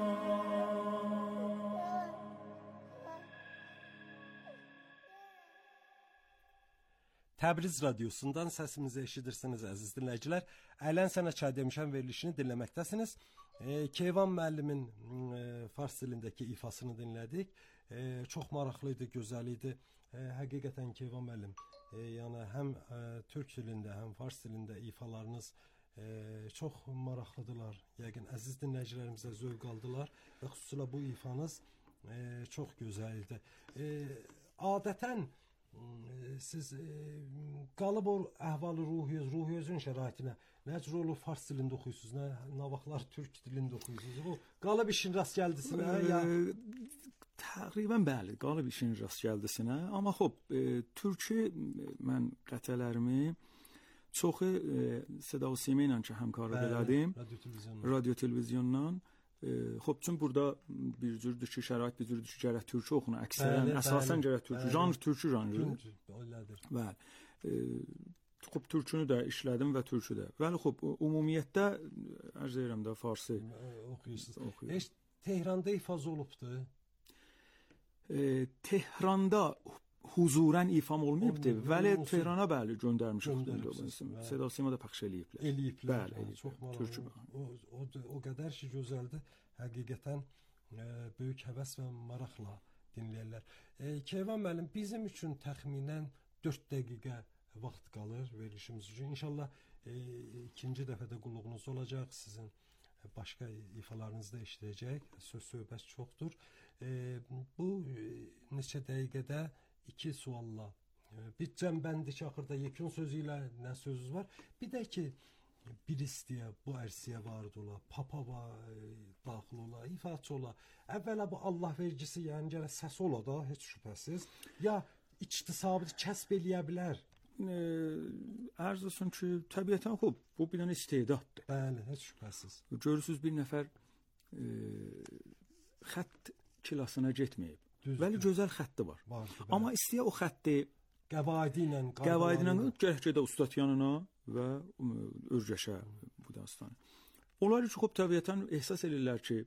Speaker 1: Təbriz radiosundan səsimizi eşidirsiniz əziz dinləyicilər. Ələn sənə çay demişəm verilişini dinləməkdəsiniz. Keyvan müəllimin fars dilindəki ifasını dinlədik. Çox maraqlı idi, gözəl idi. Həqiqətən Keyvan müəllim, yəni həm türk dilində, həm fars dilində ifalarınız çox maraqlıdılar. Yəqin əziz dinləyicilərimizə zövq aldılar və xüsusilə bu ifanız çox gözəl idi. Adətən siz qalıb o əhval-ı ruhiyyəzin şəraitinə nə cür olur fars dilində oxuyursunuz, nə vaxtlar türk dilində oxuyursunuz? O qalıb işin rast gəldisinə ya
Speaker 2: تقریبا بله qalıb işin rast gəldisinə. Amma xop türkü mən qətələrimi çoxu Seda və Sima ilə ki həmkarlıq elədim. Radio televizyondan. خب چون burada bir cürdür ki şərait bir cürdür ki gərək türkü oxuna əksərən əsasən gərək türkü janr türkü janrı. Bəli. Xub türkünü də işlədim və türkü də. Bəli, xub ümumiyyətdə ərz edirəm də farsı oxuyursunuz.
Speaker 1: Heç Tehranda ifaz olubdu?
Speaker 2: Tehranda huzurən ifam olmayıbdı. Vəli Tehrana bəli göndərmişəm. Seda Sima da pəxş eləyiblər. Bəli,
Speaker 1: çox maraqlı. O qədər ki gözəldir. Həqiqətən böyük həvəs və maraqla dinləyirlər. Keyvan müəllim, bizim üçün təxminən 4 dəqiqə vaxt qalır verilişimiz üçün. İnşallah ikinci dəfədə qulluğunuz olacaq. Sizin başqa ifalarınızı da eşidəcək. Söz-söhbət çoxdur. Bu neçə dəqiqədə 2 sualla bir cəmbəndi ki, axırda yekun sözü ilə nə sözünüz var? Bir də ki, bir istiyə bu ərsiyə varid ola, papa var, daxil ola, ifaçı ola. Əvvəla bu Allah vergisi, yəni gərək səs ola da, heç şübhəsiz. Ya iktisabı kəsb eləyə bilər.
Speaker 2: arz olsun ki, təbiətən xub, bu bir dənə istedaddır.
Speaker 1: Bəli, heç şübhəsiz.
Speaker 2: Görürsüz bir nəfər xətt kilasına getməyib.
Speaker 1: Düzdür.
Speaker 2: Bəli, gözəl xətti var.
Speaker 1: Vardır, bəli.
Speaker 2: Amma istəyə o xətti
Speaker 1: Qəvaidi ilə
Speaker 2: gərək gedə ustad yanına və örgəşə bu dastanı. Onlar ki, xub təbiətən ehsas edirlər ki,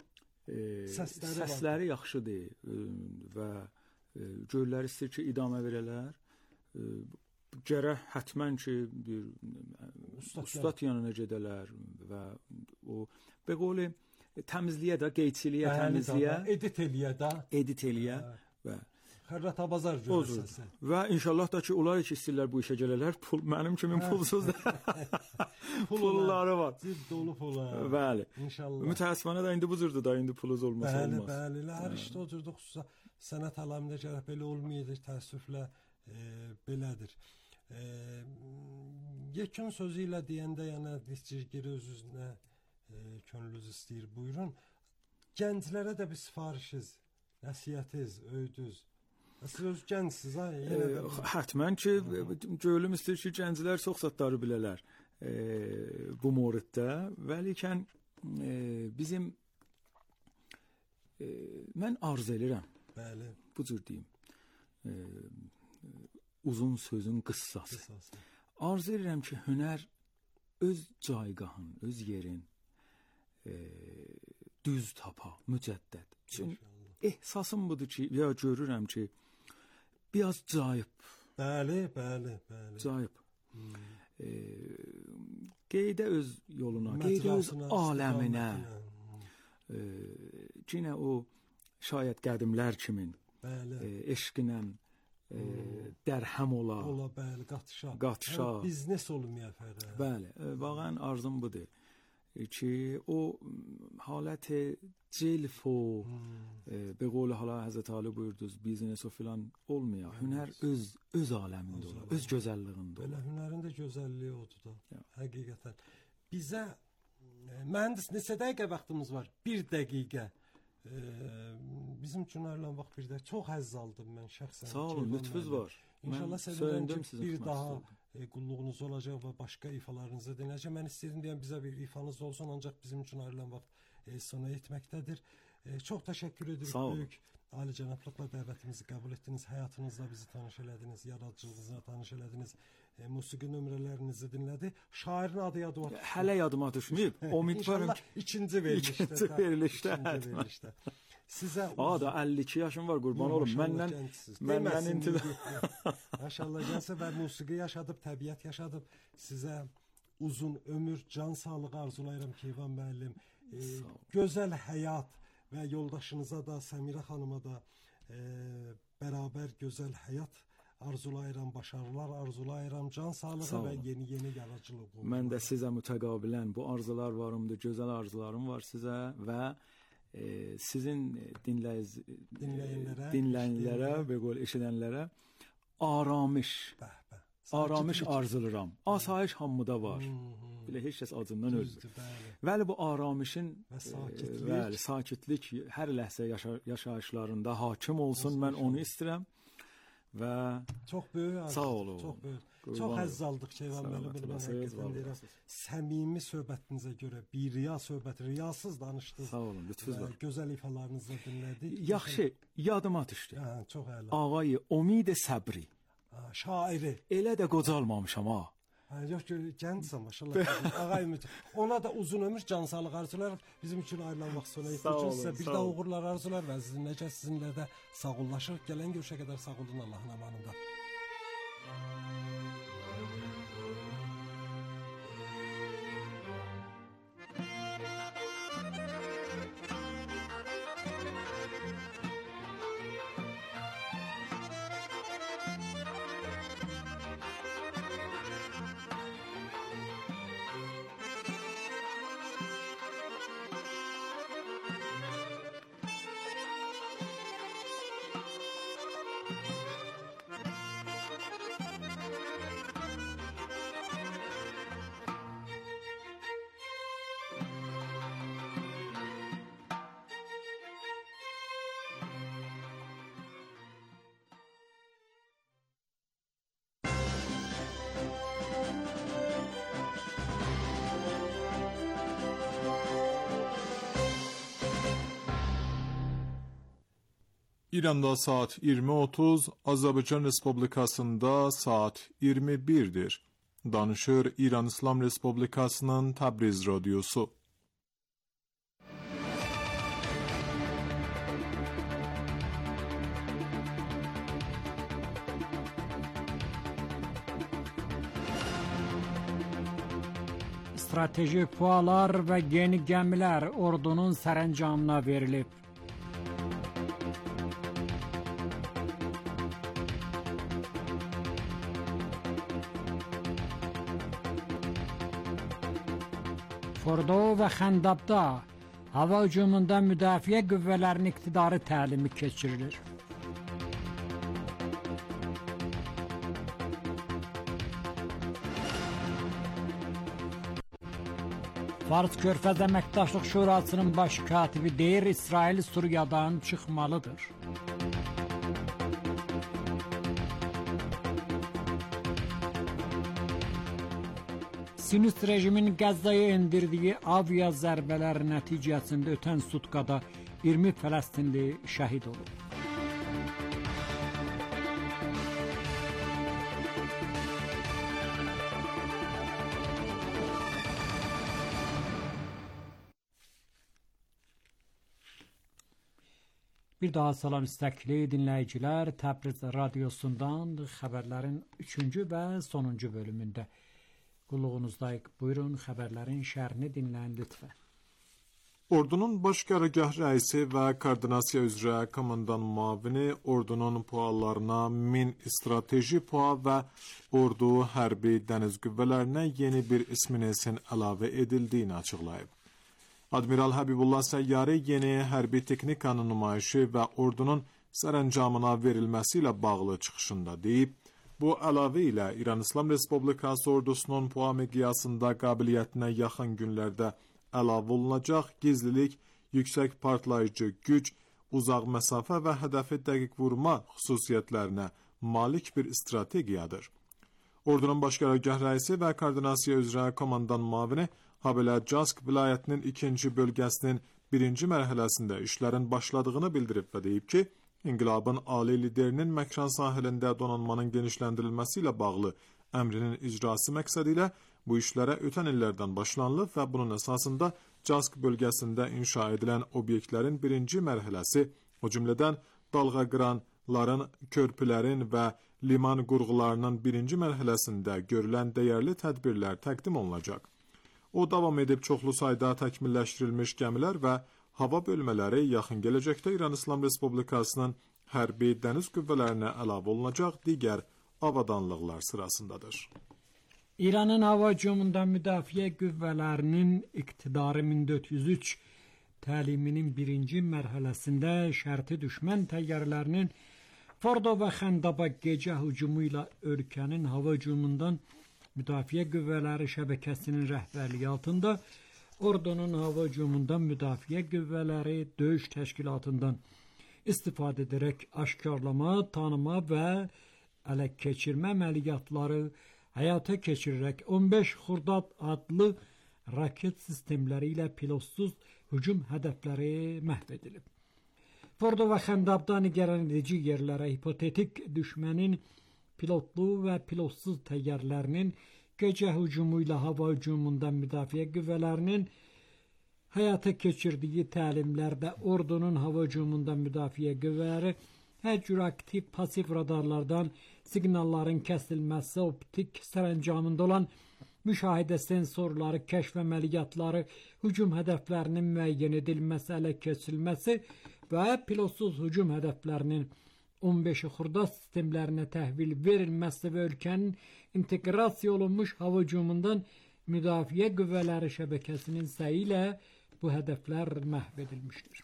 Speaker 2: səsləri yaxşıdır və göyləri istəyir ki, idamə verələr. Gərək hətmən ki, bir ustad yanına gedələr və o beqoli təmizliyə də, qeydçiliyə, təmizliyə, edit eləyə və
Speaker 1: xərrata bazar görəsəsi.
Speaker 2: Və inşallah da ki, onlar ki istəyirlər bu işə gələlər, pul mənim kimi pulsuz pulları var.
Speaker 1: Cib dolu pula.
Speaker 2: Bəli.
Speaker 1: İnşallah.
Speaker 2: Mütəəssifانə da indi bu cürdür da, indi puluz olmasa olmaz.
Speaker 1: Bəli, hər işdə o cürdə xüsusa sənət aləmində gərək belə olmayıdır, təəssüflə belədir. Yekun sözü ilə deyəndə, yəni dizcigiri öz-özünə könlünüz istəyir, buyurun. Gənclərə də bir sifarişiniz, nəsiyyətiniz, öydünüz. Siz öz gəncsiniz, ha?
Speaker 2: Hətmən ki, gönlüm istəyir ki, gənclər çox zətləri bilələr bu moriddə. Vəlikən bizim mən arzu edirəm.
Speaker 1: Bəli.
Speaker 2: Bu cür deyim. Uzun sözün qıssası. Arzu edirəm ki, hünər öz caygahın, öz yerin düz tapa, mücəddəd. Çünki ehsasım budur ki, ya görürəm ki, biraz cayıb.
Speaker 1: Bəli.
Speaker 2: Cayıb. Qeydə öz yoluna, qeydə öz aləminə. Yenə o şayət qədimlər kimin eşqinə dərhəm ola.
Speaker 1: Ola, bəli,
Speaker 2: qatışa.
Speaker 1: Biznes olmaya fərə.
Speaker 2: Bəli, vaqən arzum budur ki, o halət celf o به قول حالا حضرت علی buyurdunuz biznes o filan olmuyor. Hünər öz aləmində olur, öz gözəlliyində olur.
Speaker 1: Belə hünərin də gözəlliyi odur da. Həqiqətən. Bizə mühəndis neçə dəqiqə vaxtımız var? 1 dəqiqə. Bizim üçün ayrılan vaxt bir də çox həzz aldım mən şəxsən.
Speaker 2: Sağ olun, lütfünüz var.
Speaker 1: İnşallah sevindim ki, bir daha qulluğunuz olacaq və başqa ifalarınızı dinləyəcəm. Mən istəyirdim deyəm, bizə bir ifanız olsun, ancaq bizim üçün ayrılan vaxt sona yetməkdədir. Çox təşəkkür edirik. Böyük ali cənablıqla dəvətimizi qəbul etdiniz. Həyatınızla bizi tanış elədiniz, yaradıcılığınızla tanış elədiniz. Musiqi nömrələrinizi dinlədi. Şairin adı yadıma düşdü.
Speaker 2: Hələ yadıma düşməyib. Ümidvaram ki,
Speaker 1: ikinci verilişdə. Sizə
Speaker 2: da 52 yaşım var, qurban olum. Məndən intizam.
Speaker 1: Maşallah, gəlsə və musiqi yaşadıb, təbiət yaşadıb. Sizə uzun ömür, can sağlığı arzulayıram Keyvan müəllim. Gözəl həyat və yoldaşınıza da, Səmirə xanıma da bərabər gözəl həyat arzulayıram, başarılar arzulayıram, can sağlığı və yeni yaradıcılıq.
Speaker 2: Mən də sizə mütəqabilən bu arzular varımdır, gözəl arzularım var sizə və sizin dinləyənlərə və eşidənlərə aramış arzulayıram. Asayiş hamıda var. Belə heç kəs acından ölmür. Bəli, bu aramışın və sakitlik hər ləhzə yaşayışlarında hakim olsun. Mən onu istəyirəm və
Speaker 1: çox böyük arzu.
Speaker 2: Sağ olun.
Speaker 1: Çox böyük. Çox həzz aldıq Keyvan müəllim. Səmimi söhbətinizə görə bir riya söhbəti, riyasız danışdınız.
Speaker 2: Sağ olun, lütfünüz var.
Speaker 1: Gözəl ifalarınızı dinlədik.
Speaker 2: Yaxşı, yadıma düşdü.
Speaker 1: Çox əla.
Speaker 2: Ağayı Umid Səbri.
Speaker 1: Şairi.
Speaker 2: Elə də qocalmamışam ha.
Speaker 1: Yox ki, gəncsən maşallah. Ağay Ümid. Ona da uzun ömür, can sağlığı arzular. Bizim üçün ayrılan vaxt sona yetişir. Sizə bir daha uğurlar arzular və sizinlə də sağollaşır. Gələn görüşə qədər sağ olun, Allahın amanında.
Speaker 4: İranda saat 20:30, Azərbaycan Respublikasında saat 21'dir. Danışır İran İslam Respublikasının Təbriz Radyosu.
Speaker 5: Strateji pualar və yeni gəmilər ordunun sərəncamına verilib. Fordo və Xəndabda hava hücumunda müdafiə qüvvələrinin iqtidarı təlimi keçirilir. Fars Körfəz Əməkdaşlıq Şurasının baş katibi deyir, İsrail Suriyadan çıxmalıdır. Sinist rejimin Qəzzaya endirdiyi avia zərbələri nəticəsində ötən sutkada 20 Fələstinli şəhid olub. Bir daha salam istəkli dinləyicilər, Təbriz Radyosundan xəbərlərin 3-cü və sonuncu bölümündə qulluğunuzdayıq. Buyurun, xəbərlərin şərhini dinləyin lütfən.
Speaker 4: Ordunun baş qərargah rəisi və koordinasiya üzrə komandan müavini ordunun puallarına 1000 strateji pua və ordu hərbi dəniz qüvvələrinə yeni bir isminəsin əlavə edildiyini açıqlayıb. Admiral Həbibullah Səyyari yeni hərbi texnikanın nümayişi və ordunun sərəncamına verilməsi ilə bağlı çıxışında deyib, bu əlavə ilə İran İslam Respublikası ordusunun PUA miqyasında qabiliyyətinə yaxın günlərdə əlavə olunacaq gizlilik, yüksək partlayıcı güc, uzaq məsafə və hədəfi dəqiq vurma xüsusiyyətlərinə malik bir strategiyadır. Ordunun baş qərargah rəisi və koordinasiya üzrə komandan müavini habelə Cask vilayətinin 2-ci bölgəsinin 1-ci mərhələsində işlərin başladığını bildirib və deyib ki, İnqilabın ali liderinin Məkran sahilində donanmanın genişləndirilməsi ilə bağlı əmrinin icrası məqsədi ilə bu işlərə ötən illərdən başlanılıb və bunun əsasında Cask bölgəsində inşa edilən obyektlərin 1-ci mərhələsi, o cümlədən dalğa qıranların, körpülərin və liman qurğularının 1-ci mərhələsində görülən dəyərli tədbirlər təqdim olunacaq. O davam edib çoxlu sayda təkmilləşdirilmiş gəmilər və hava bölmələri yaxın gələcəkdə İran İslam Respublikasının hərbi dəniz qüvvələrinə əlavə olunacaq digər avadanlıqlar sırasındadır.
Speaker 5: İranın hava hücumunda müdafiə qüvvələrinin iqtidarı 1403 təliminin 1-ci mərhələsində şərti düşmən təyyarələrinin Fordo və Xəndaba gecə hücumu ilə ölkənin hava hücumundan Müdafiə Qüvvələri şəbəkəsinin rəhbərliyi altında ordunun hava hücumundan Müdafiə Qüvvələri döyüş təşkilatından istifadə edərək aşkarlama, tanıma və ələ keçirmə əməliyyatları həyata keçirərək 15 Xurdad adlı raket sistemləri ilə pilotsuz hücum hədəfləri məhv edilib. Fordo və Xəndabda nigaran edici yerlərə hipotetik düşmənin pilotlu və pilotsuz təyyarələrinin gecə hücumu ilə hava hücumundan müdafiə qüvvələrinin həyata keçirdiyi təlimlərdə ordunun hava hücumundan müdafiə qüvvələri hər cür aktiv pasif radarlardan siqnalların kəsilməsi, optik sərəncamında olan müşahidə sensorları, kəşf əməliyyatları, hücum hədəflərinin müəyyən edilməsi, ələ keçirilməsi və pilotsuz hücum hədəflərinin 15 Xurdad sistemlərinə təhvil verilməsi və ölkənin inteqrasiya olunmuş hava hücumundan müdafiə qüvvələri şəbəkəsinin səyi ilə bu hədəflər məhv edilmişdir.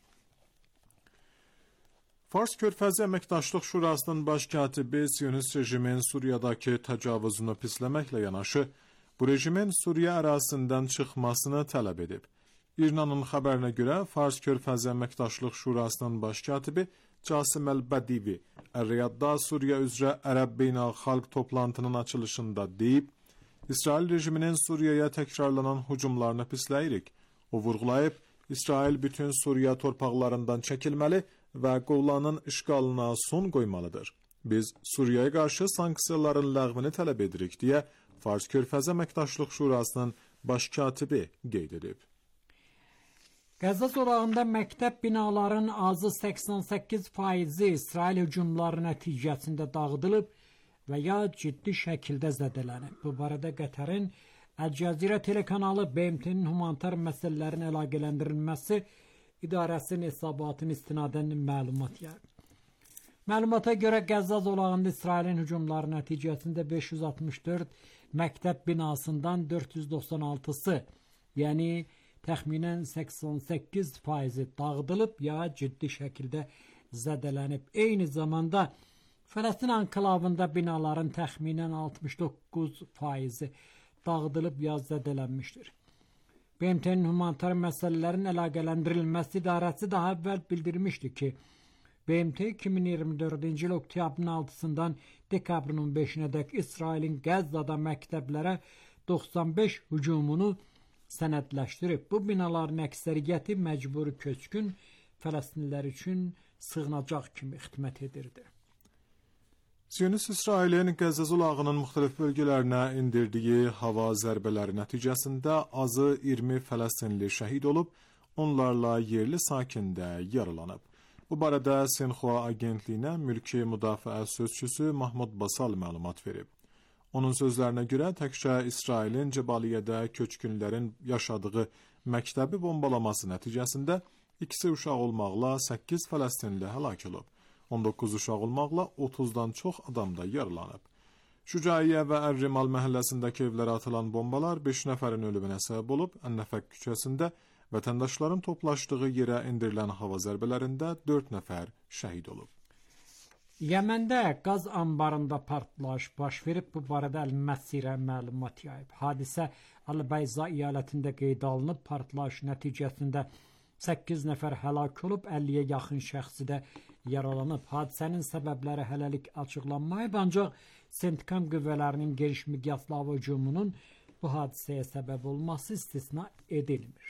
Speaker 4: Fars Körfəzi Əməkdaşlıq Şurasının baş katibi Siyonist rejimin Suriyadakı təcavüzünü pisləməklə yanaşı, bu rejimin Suriya ərazisindən çıxmasını tələb edib. İrnanın xəbərinə görə Fars Körfəzi Əməkdaşlıq Şurasının baş katibi Casim Əl-Bədivi Riyadda Suriya üzrə Ərəb Beynəlxalq toplantının açılışında deyib, İsrail rejiminin Suriyaya təkrarlanan hücumlarını pisləyirik. O vurğulayıb, İsrail bütün Suriya torpaqlarından çəkilməli və Qovlanın işğalına son qoymalıdır. Biz Suriyaya qarşı sanksiyaların ləğvini tələb edirik deyə Fars Körfəzi Əməkdaşlıq Şurasının baş katibi qeyd edib.
Speaker 5: Qəzza zolağında məktəb binaların azı 88% İsrail hücumları nəticəsində dağıdılıb və ya ciddi şəkildə zədələnib. Bu barədə Qətərin Əl-Cəzirə telekanalı BMT-nin humanitar məsələlərin əlaqələndirilməsi idarəsinin hesabatını istinadən məlumat yayıb. Məlumata görə Qəzza zolağında İsrailin hücumları nəticəsində 564 məktəb binasından 496-sı, yəni təxminən 88% dağıdılıb ya ciddi şəkildə zədələnib. Eyni zamanda Fələstin anklavında binaların təxminən 69% dağıdılıb ya zədələnmişdir. BMT-nin humanitar məsələlərin əlaqələndirilməsi idarəsi daha əvvəl bildirmişdi ki, BMT 2024-cü il oktyabrın 6-sından dekabrın 15-nədək İsrailin Qəzzada məktəblərə 95 hücumunu sənədləşdirib. Bu binaların əksəriyyəti məcburi köçkün Fələstinlilər üçün sığınacaq kimi xidmət edirdi.
Speaker 4: Siyonist İsrailin Qəzza zolağının müxtəlif bölgələrinə indirdiyi hava zərbələri nəticəsində azı 20 Fələstinli şəhid olub, onlarla yerli sakin də yaralanıb. Bu barədə Sinxua agentliyinə mülki müdafiə sözçüsü Mahmud Basal məlumat verib. Onun sözlərinə görə təkcə İsrailin Cəbaliyyədə köçkünlərin yaşadığı məktəbi bombalaması nəticəsində 2 uşaq olmaqla 8 Fələstinli həlak olub. 19 uşaq olmaqla 30-dan çox adam da yaralanıb. Şücaiyyə və Ər-Rimal məhəlləsindəki evlərə atılan bombalar 5 nəfərin ölümünə səbəb olub. Ən-Nəfəq küçəsində vətəndaşların toplaşdığı yerə endirilən hava zərbələrində 4 nəfər şəhid olub.
Speaker 5: Yəməndə qaz anbarında partlayış baş verib. Bu barədə Əl-Məsirə məlumat yayıb. Hadisə Əl-Bəyza əyalətində qeydə alınıb. Partlayış nəticəsində 8 nəfər həlak olub, 50-yə yaxın şəxsi də yaralanıb. Hadisənin səbəbləri hələlik açıqlanmayıb, ancaq Sentkam qüvvələrinin geniş miqyaslı hava hücumunun bu hadisəyə səbəb olması istisna edilmir.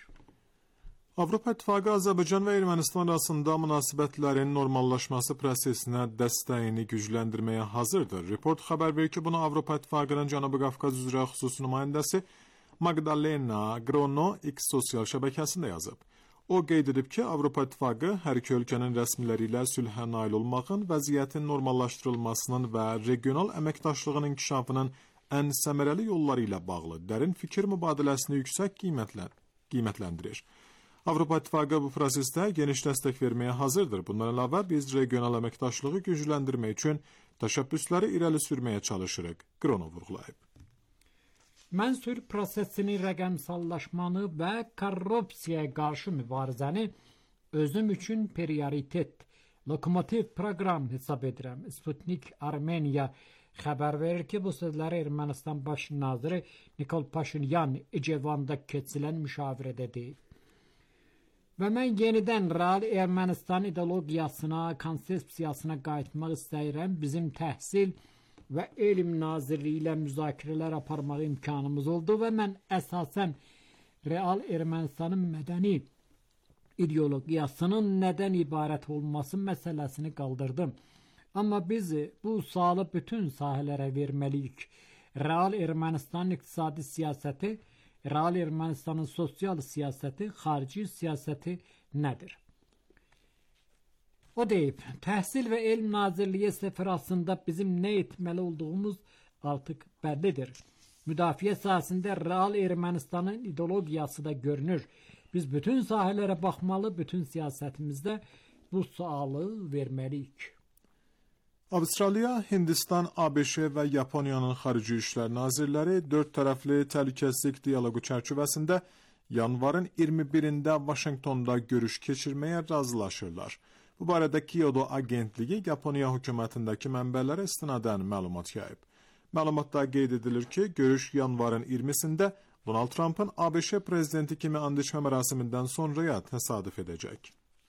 Speaker 4: Avropa İttifaqı Azərbaycan və Ermənistan arasında münasibətlərin normallaşması prosesinə dəstəyini gücləndirməyə hazırdır. Report xəbər verir ki, bunu Avropa İttifaqının Cənubi Qafqaz üzrə xüsusi nümayəndəsi Magdalena Grono X sosial şəbəkəsində yazıb. O qeyd edib ki, Avropa İttifaqı hər iki ölkənin rəsmiləri ilə sülhə nail olmağın, vəziyyətin normallaşdırılmasının və regional əməkdaşlığın inkişafının ən səmərəli yolları ilə bağlı dərin fikir mübadiləsini yüksək qiymətləndirir. Avropa İttifaqı bu prosesdə geniş dəstək verməyə hazırdır. Bundan əlavə biz regional əməkdaşlığı gücləndirmək üçün təşəbbüsləri irəli sürməyə çalışırıq, Grono vurğulayıb.
Speaker 5: Mən sülh prosesini, rəqəmsallaşmanı və korrupsiyaya qarşı mübarizəni özüm üçün prioritet, lokomotiv proqram hesab edirəm. Sputnik Armeniya xəbər verir ki, bu sözləri Ermənistan baş naziri Nikol Paşinyan İcevanda keçirilən müşavirədə deyib. Və mən yenidən real Ermənistan ideologiyasına, konsepsiyasına qayıtmaq istəyirəm. Bizim təhsil və elm nazirliyi ilə müzakirələr aparmağa imkanımız oldu və mən əsasən real Ermənistanın mədəni ideologiyasının nədən ibarət olması məsələsini qaldırdım. Amma biz bu sualı bütün sahələrə verməliyik. Real Ermənistanın iqtisadi siyasəti, real Ermənistanın sosial siyasəti, xarici siyasəti nədir? O deyib, təhsil və elm nazirliyi səfirasında bizim nə etməli olduğumuz artıq bəllidir. Müdafiə sahəsində real Ermənistanın ideologiyası da görünür. Biz bütün sahələrə baxmalı, bütün siyasətimizdə bu sualı verməliyik.
Speaker 4: Avstraliya, Hindistan, ABŞ və Yaponiyanın xarici işlər nazirləri 4 tərəfli təhlükəsizlik dialoqu çərçivəsində yanvarın 21-də Vaşinqtonda görüş keçirməyə razılaşırlar. Bu barədə Kyoto agentliyi Yaponiya hökumətindəki mənbələrə istinadən məlumat yayıb. Məlumatda qeyd edilir ki, görüş yanvarın 20-sində Donald Trump'ın ABŞ prezidenti kimi and içmə mərasimindən sonraya təsadüf edəcək.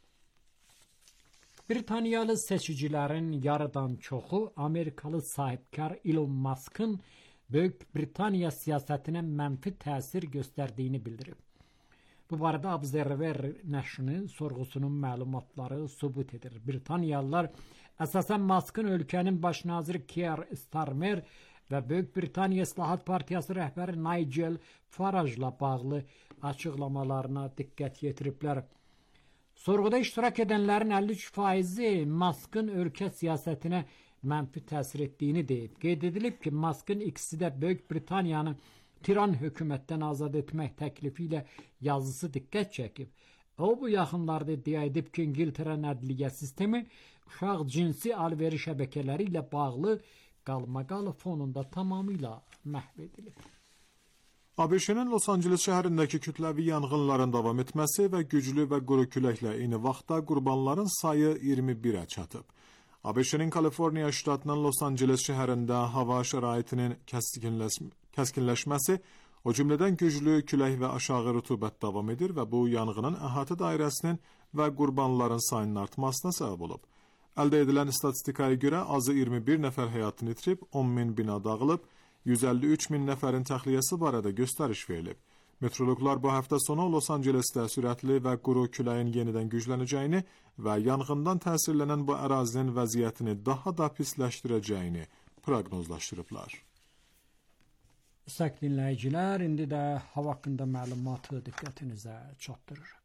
Speaker 5: Britaniyalı seçicilərin yarıdan çoxu Amerikalı sahibkar Elon Musk'ın Böyük Britaniya siyasətinə mənfi təsir göstərdiyini bildirib. Bu barədə Observer nəşrinin sorğusunun məlumatları sübut edir. Britaniyalılar əsasən Maskın ölkənin baş naziri Keir Starmer və Böyük Britaniya İslahat Partiyası rəhbəri Nigel Farage'la bağlı açıqlamalarına diqqət yetiriblər. Sorğuda iştirak edənlərin 53%-i Maskın ölkə siyasətinə mənfi təsir etdiyini deyib. Qeyd edilib ki, Maskın ikisi də Böyük Britaniyanı tiran hökumətdən azad etmək təklifi ilə yazısı diqqət çəkib. O, bu yaxınlarda iddia edib ki, İngiltərənin ədliyyə sistemi uşaq cinsi alveri şəbəkələri ilə bağlı qalmaqalı fonunda tamamilə məhv edilib.
Speaker 4: ABŞ-nin Los Angeles şəhərindəki kütləvi yanğınların davam etməsi və güclü və quru küləklə eyni vaxtda qurbanların sayı 21-ə çatıb. ABŞ-nin Kaliforniya ştatının Los Angeles şəhərində hava şəraitinin kəskinləşməsi, o cümlədən güclü külək və aşağı rütubət davam edir və bu yanğının əhatə dairəsinin və qurbanların sayının artmasına səbəb olub. Əldə edilən statistikaya görə azı 21 nəfər həyatını itirib, 10.000 bina dağılıb, 153.000 nəfərin təxliyəsi barədə göstəriş verilib. Meteoroloqlar bu həftə sonu Los Angelesdə sürətli və quru küləyin yenidən güclənəcəyini və yanğından təsirlənən bu ərazinin vəziyyətini daha da pisləşdirəcəyini proqnozlaşdırıblar.
Speaker 5: Sayın dinləyicilər, indi də hava haqqında məlumatı diqqətinizə çatdırırıq.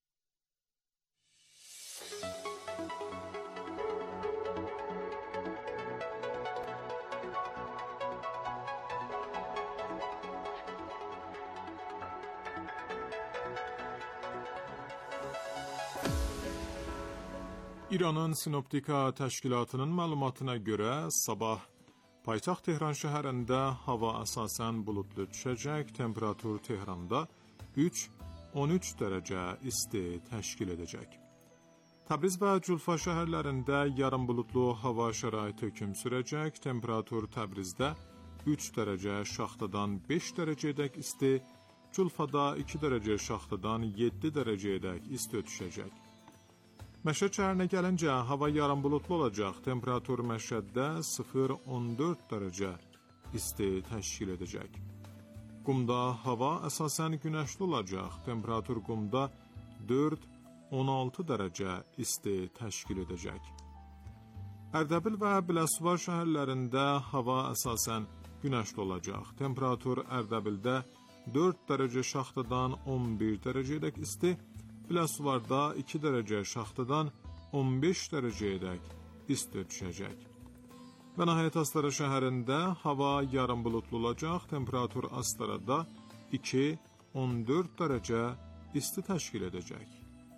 Speaker 4: İranın Sinoptika təşkilatının məlumatına görə sabah paytaxt Tehran şəhərində hava əsasən buludlu düşəcək, temperatur Tehranda 3-13 dərəcə isti təşkil edəcək. Təbriz və Culfa şəhərlərində yarım buludlu hava şəraiti hökm sürəcək, temperatur Təbrizdə 3 dərəcə şaxtadan 5 dərəcədək isti, Culfada 2 dərəcə şaxtadan 7 dərəcədək isti düşəcək. Məşəd şəhərinə gəlincə, hava yarım buludlu olacaq, temperatur Məşəddə 0-14 dərəcə isti təşkil edəcək. Qumda hava əsasən günəşli olacaq, temperatur Qumda 4-16 dərəcə isti təşkil edəcək. Ərdəbil və Biləsuvar şəhərlərində hava əsasən günəşli olacaq, temperatur Ərdəbildə 4 dərəcə şaxtadan 11 dərəcədək isti, Biləsuvarda 2 dərəcə şaxtadan 15 dərəcədək isti düşəcək. Və nəhayət Astara şəhərində hava yarım buludlu olacaq, temperatur Astarada 2-14 dərəcə isti təşkil edəcək.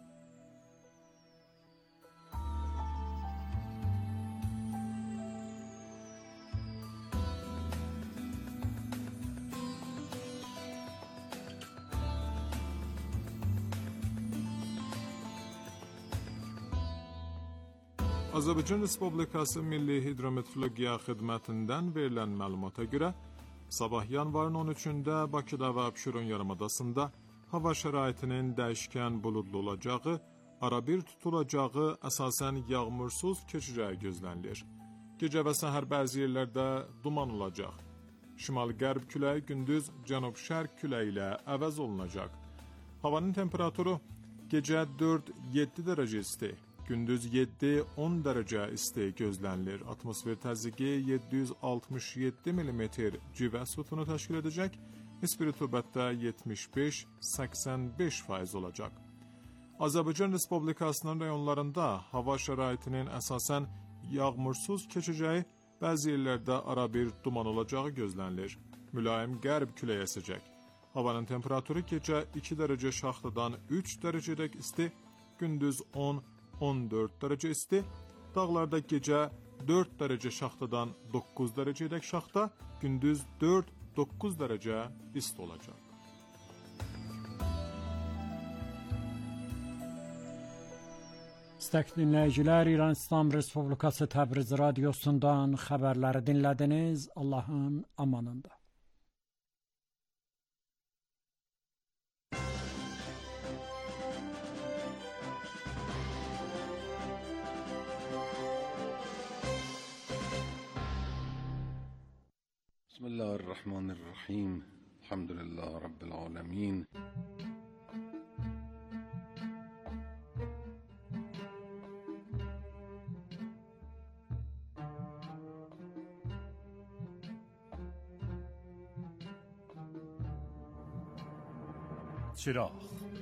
Speaker 4: Azərbaycan Respublikası Milli Hidrometeorologiya Xidmətindən verilən məlumata görə, sabah yanvarın 13-də Bakıda və Abşeron yarımadasında hava şəraitinin dəyişkən buludlu olacağı, arabir tutulacağı, əsasən yağmursuz keçəcəyi gözlənilir. Gecə və səhər bəzi yerlərdə duman olacaq. Şimal-qərb küləyi gündüz cənub-şərq küləyi ilə əvəz olunacaq. Havanın temperaturu gecə 4-7 dərəcə isti, gündüz 7-10 dərəcə isti gözlənilir. Atmosfer təzyiqi 767 mm civə sütunu təşkil edəcək, nisbi rütubətdə 75-85% olacaq. Azərbaycan Respublikasının rayonlarında hava şəraitinin əsasən yağmursuz keçəcəyi, bəzi yerlərdə arabir duman olacağı gözlənilir. Mülayim qərb küləyi əsəcək. Havanın temperaturu gecə 2 dərəcə şaxtadan 3 dərəcədək isti, gündüz 10-14 dərəcə isti, dağlarda gecə 4 dərəcə şaxtadan 9 dərəcədək şaxta, gündüz 4-9 dərəcə isti olacaq.
Speaker 5: İstəkli dinləyicilər, İran İslam Respublikası Təbriz radiosundan xəbərləri dinlədiniz. Allahın amanında.
Speaker 6: Bismillahirrahmanirrahim. Elhamdülillah Rabbil alemin.
Speaker 3: چراغ.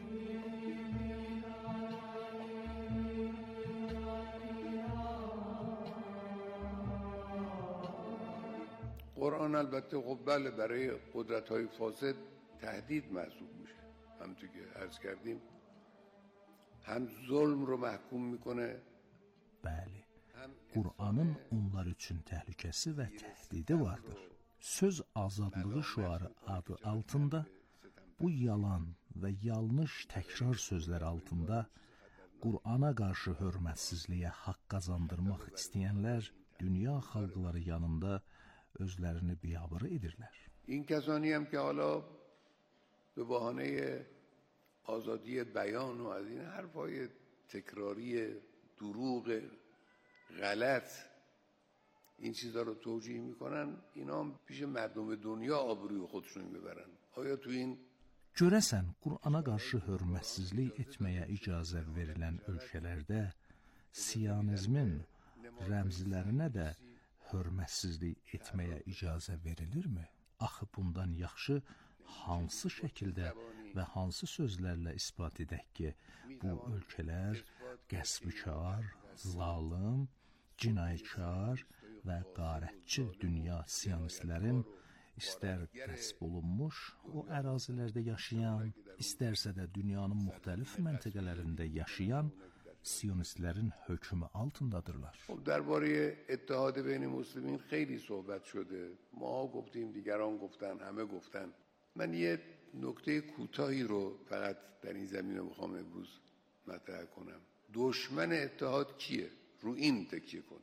Speaker 6: قرآن البته خب بله برای قدرت‌های فاسد تهدید محسوب میشه. همونطور که عرض کردیم هم ظلم رو محکوم میکنه.
Speaker 7: Bəli, Qur'anın onlar üçün təhlükəsi və təhdidi vardır. Söz azadlığı şüarı adı altında bu yalan və yanlış təkrar sözlər altında Qur'ana qarşı hörmətsizliyə haqq qazandırmaq istəyənlər dünya xalqları yanında özlərini biabır edirlər.
Speaker 6: این کسانی هم که حالا به بهانه آزادی بیان و از این حرفای تکراری دروغ غلط این چیزا رو توجیه میکنن، اینا هم پیش مردم دنیا آبروی خودشون میبرن. آیا تو این
Speaker 7: Görəsən, Qur'ana qarşı hörmətsizlik etməyə icazə verilən ölkələrdə Siyonizmin rəmzlərinə də hörmətsizlik etməyə icazə verilirmi? Axı bundan yaxşı hansı şəkildə və hansı sözlərlə isbat edək ki, bu ölkələr qəsbkar, zalım, cinayətkar və qarətçi dünya siyonistlərin istər qəsb olunmuş o ərazilərdə yaşayan, istərsə də dünyanın müxtəlif məntəqələrində yaşayan siyonistlərin hökmü altındadırlar.
Speaker 6: خب درباره اتحاد بین مسلمین خیلی صحبت شده. ما گفتیم، دیگران گفتن، همه گفتن. من یه نکته کوتاهی رو فقط در این زمینه میخوام امروز مطرح کنم. دشمن اتحاد کیه؟ رو این تکیه کن.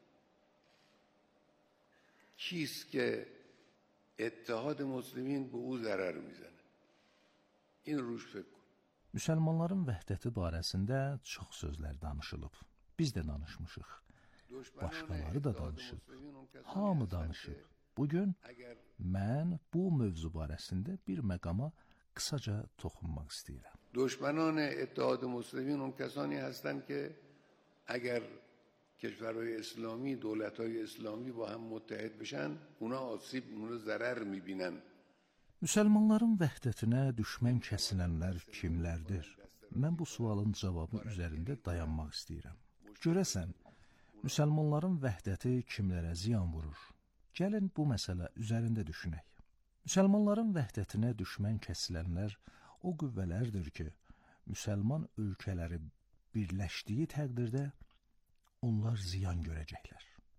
Speaker 6: کیست که اتحاد مسلمین به او ضرر میزنه؟ این روش فکر کن.
Speaker 7: Müsəlmanların vəhdəti barəsində çox sözlər danışılıb. Biz də danışmışıq. Başqaları da danışıb. Hamı danışıb. Bugün mən bu mövzu barəsində bir məqama qısaca toxunmaq istəyirəm.
Speaker 6: دشمنان اتحاد مسلمین اون کسانی هستند که اگر کشورهای اسلامی، دولت‌های اسلامی با هم متحد بشن، اونا آسیب، اونا ضرر می‌بینن.
Speaker 7: Müsəlmanların vəhdətinə düşmən kəsilənlər kimlərdir? Mən bu sualın cavabı üzərində dayanmaq istəyirəm. Görəsən, müsəlmanların vəhdəti kimlərə ziyan vurur? Gəlin bu məsələ üzərində düşünək. Müsəlmanların vəhdətinə düşmən kəsilənlər o qüvvələrdir ki, müsəlman ölkələri birləşdiyi təqdirdə onlar ziyan görəcəklər.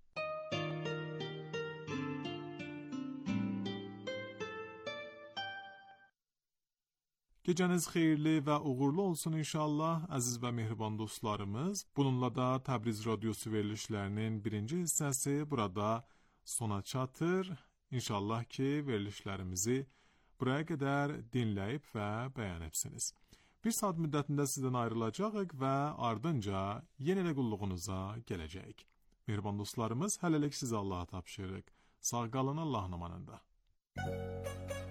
Speaker 4: Geceniz xeyirli və uğurlu olsun inşallah əziz və mehriban dostlarımız. Bununla da Təbriz Radyosu verilişlərinin birinci hissəsi burada sona çatır. İnşallah ki verilişlərimizi buraya qədər dinləyib və bəyənibsiniz. Bir saat müddətində sizdən ayrılacağıq və ardınca yenə də qulluğunuza gələcəyik. Mehriban dostlarımız, hələlik sizə Allaha tapşırırıq. Sağ qalın, Allahın amanında.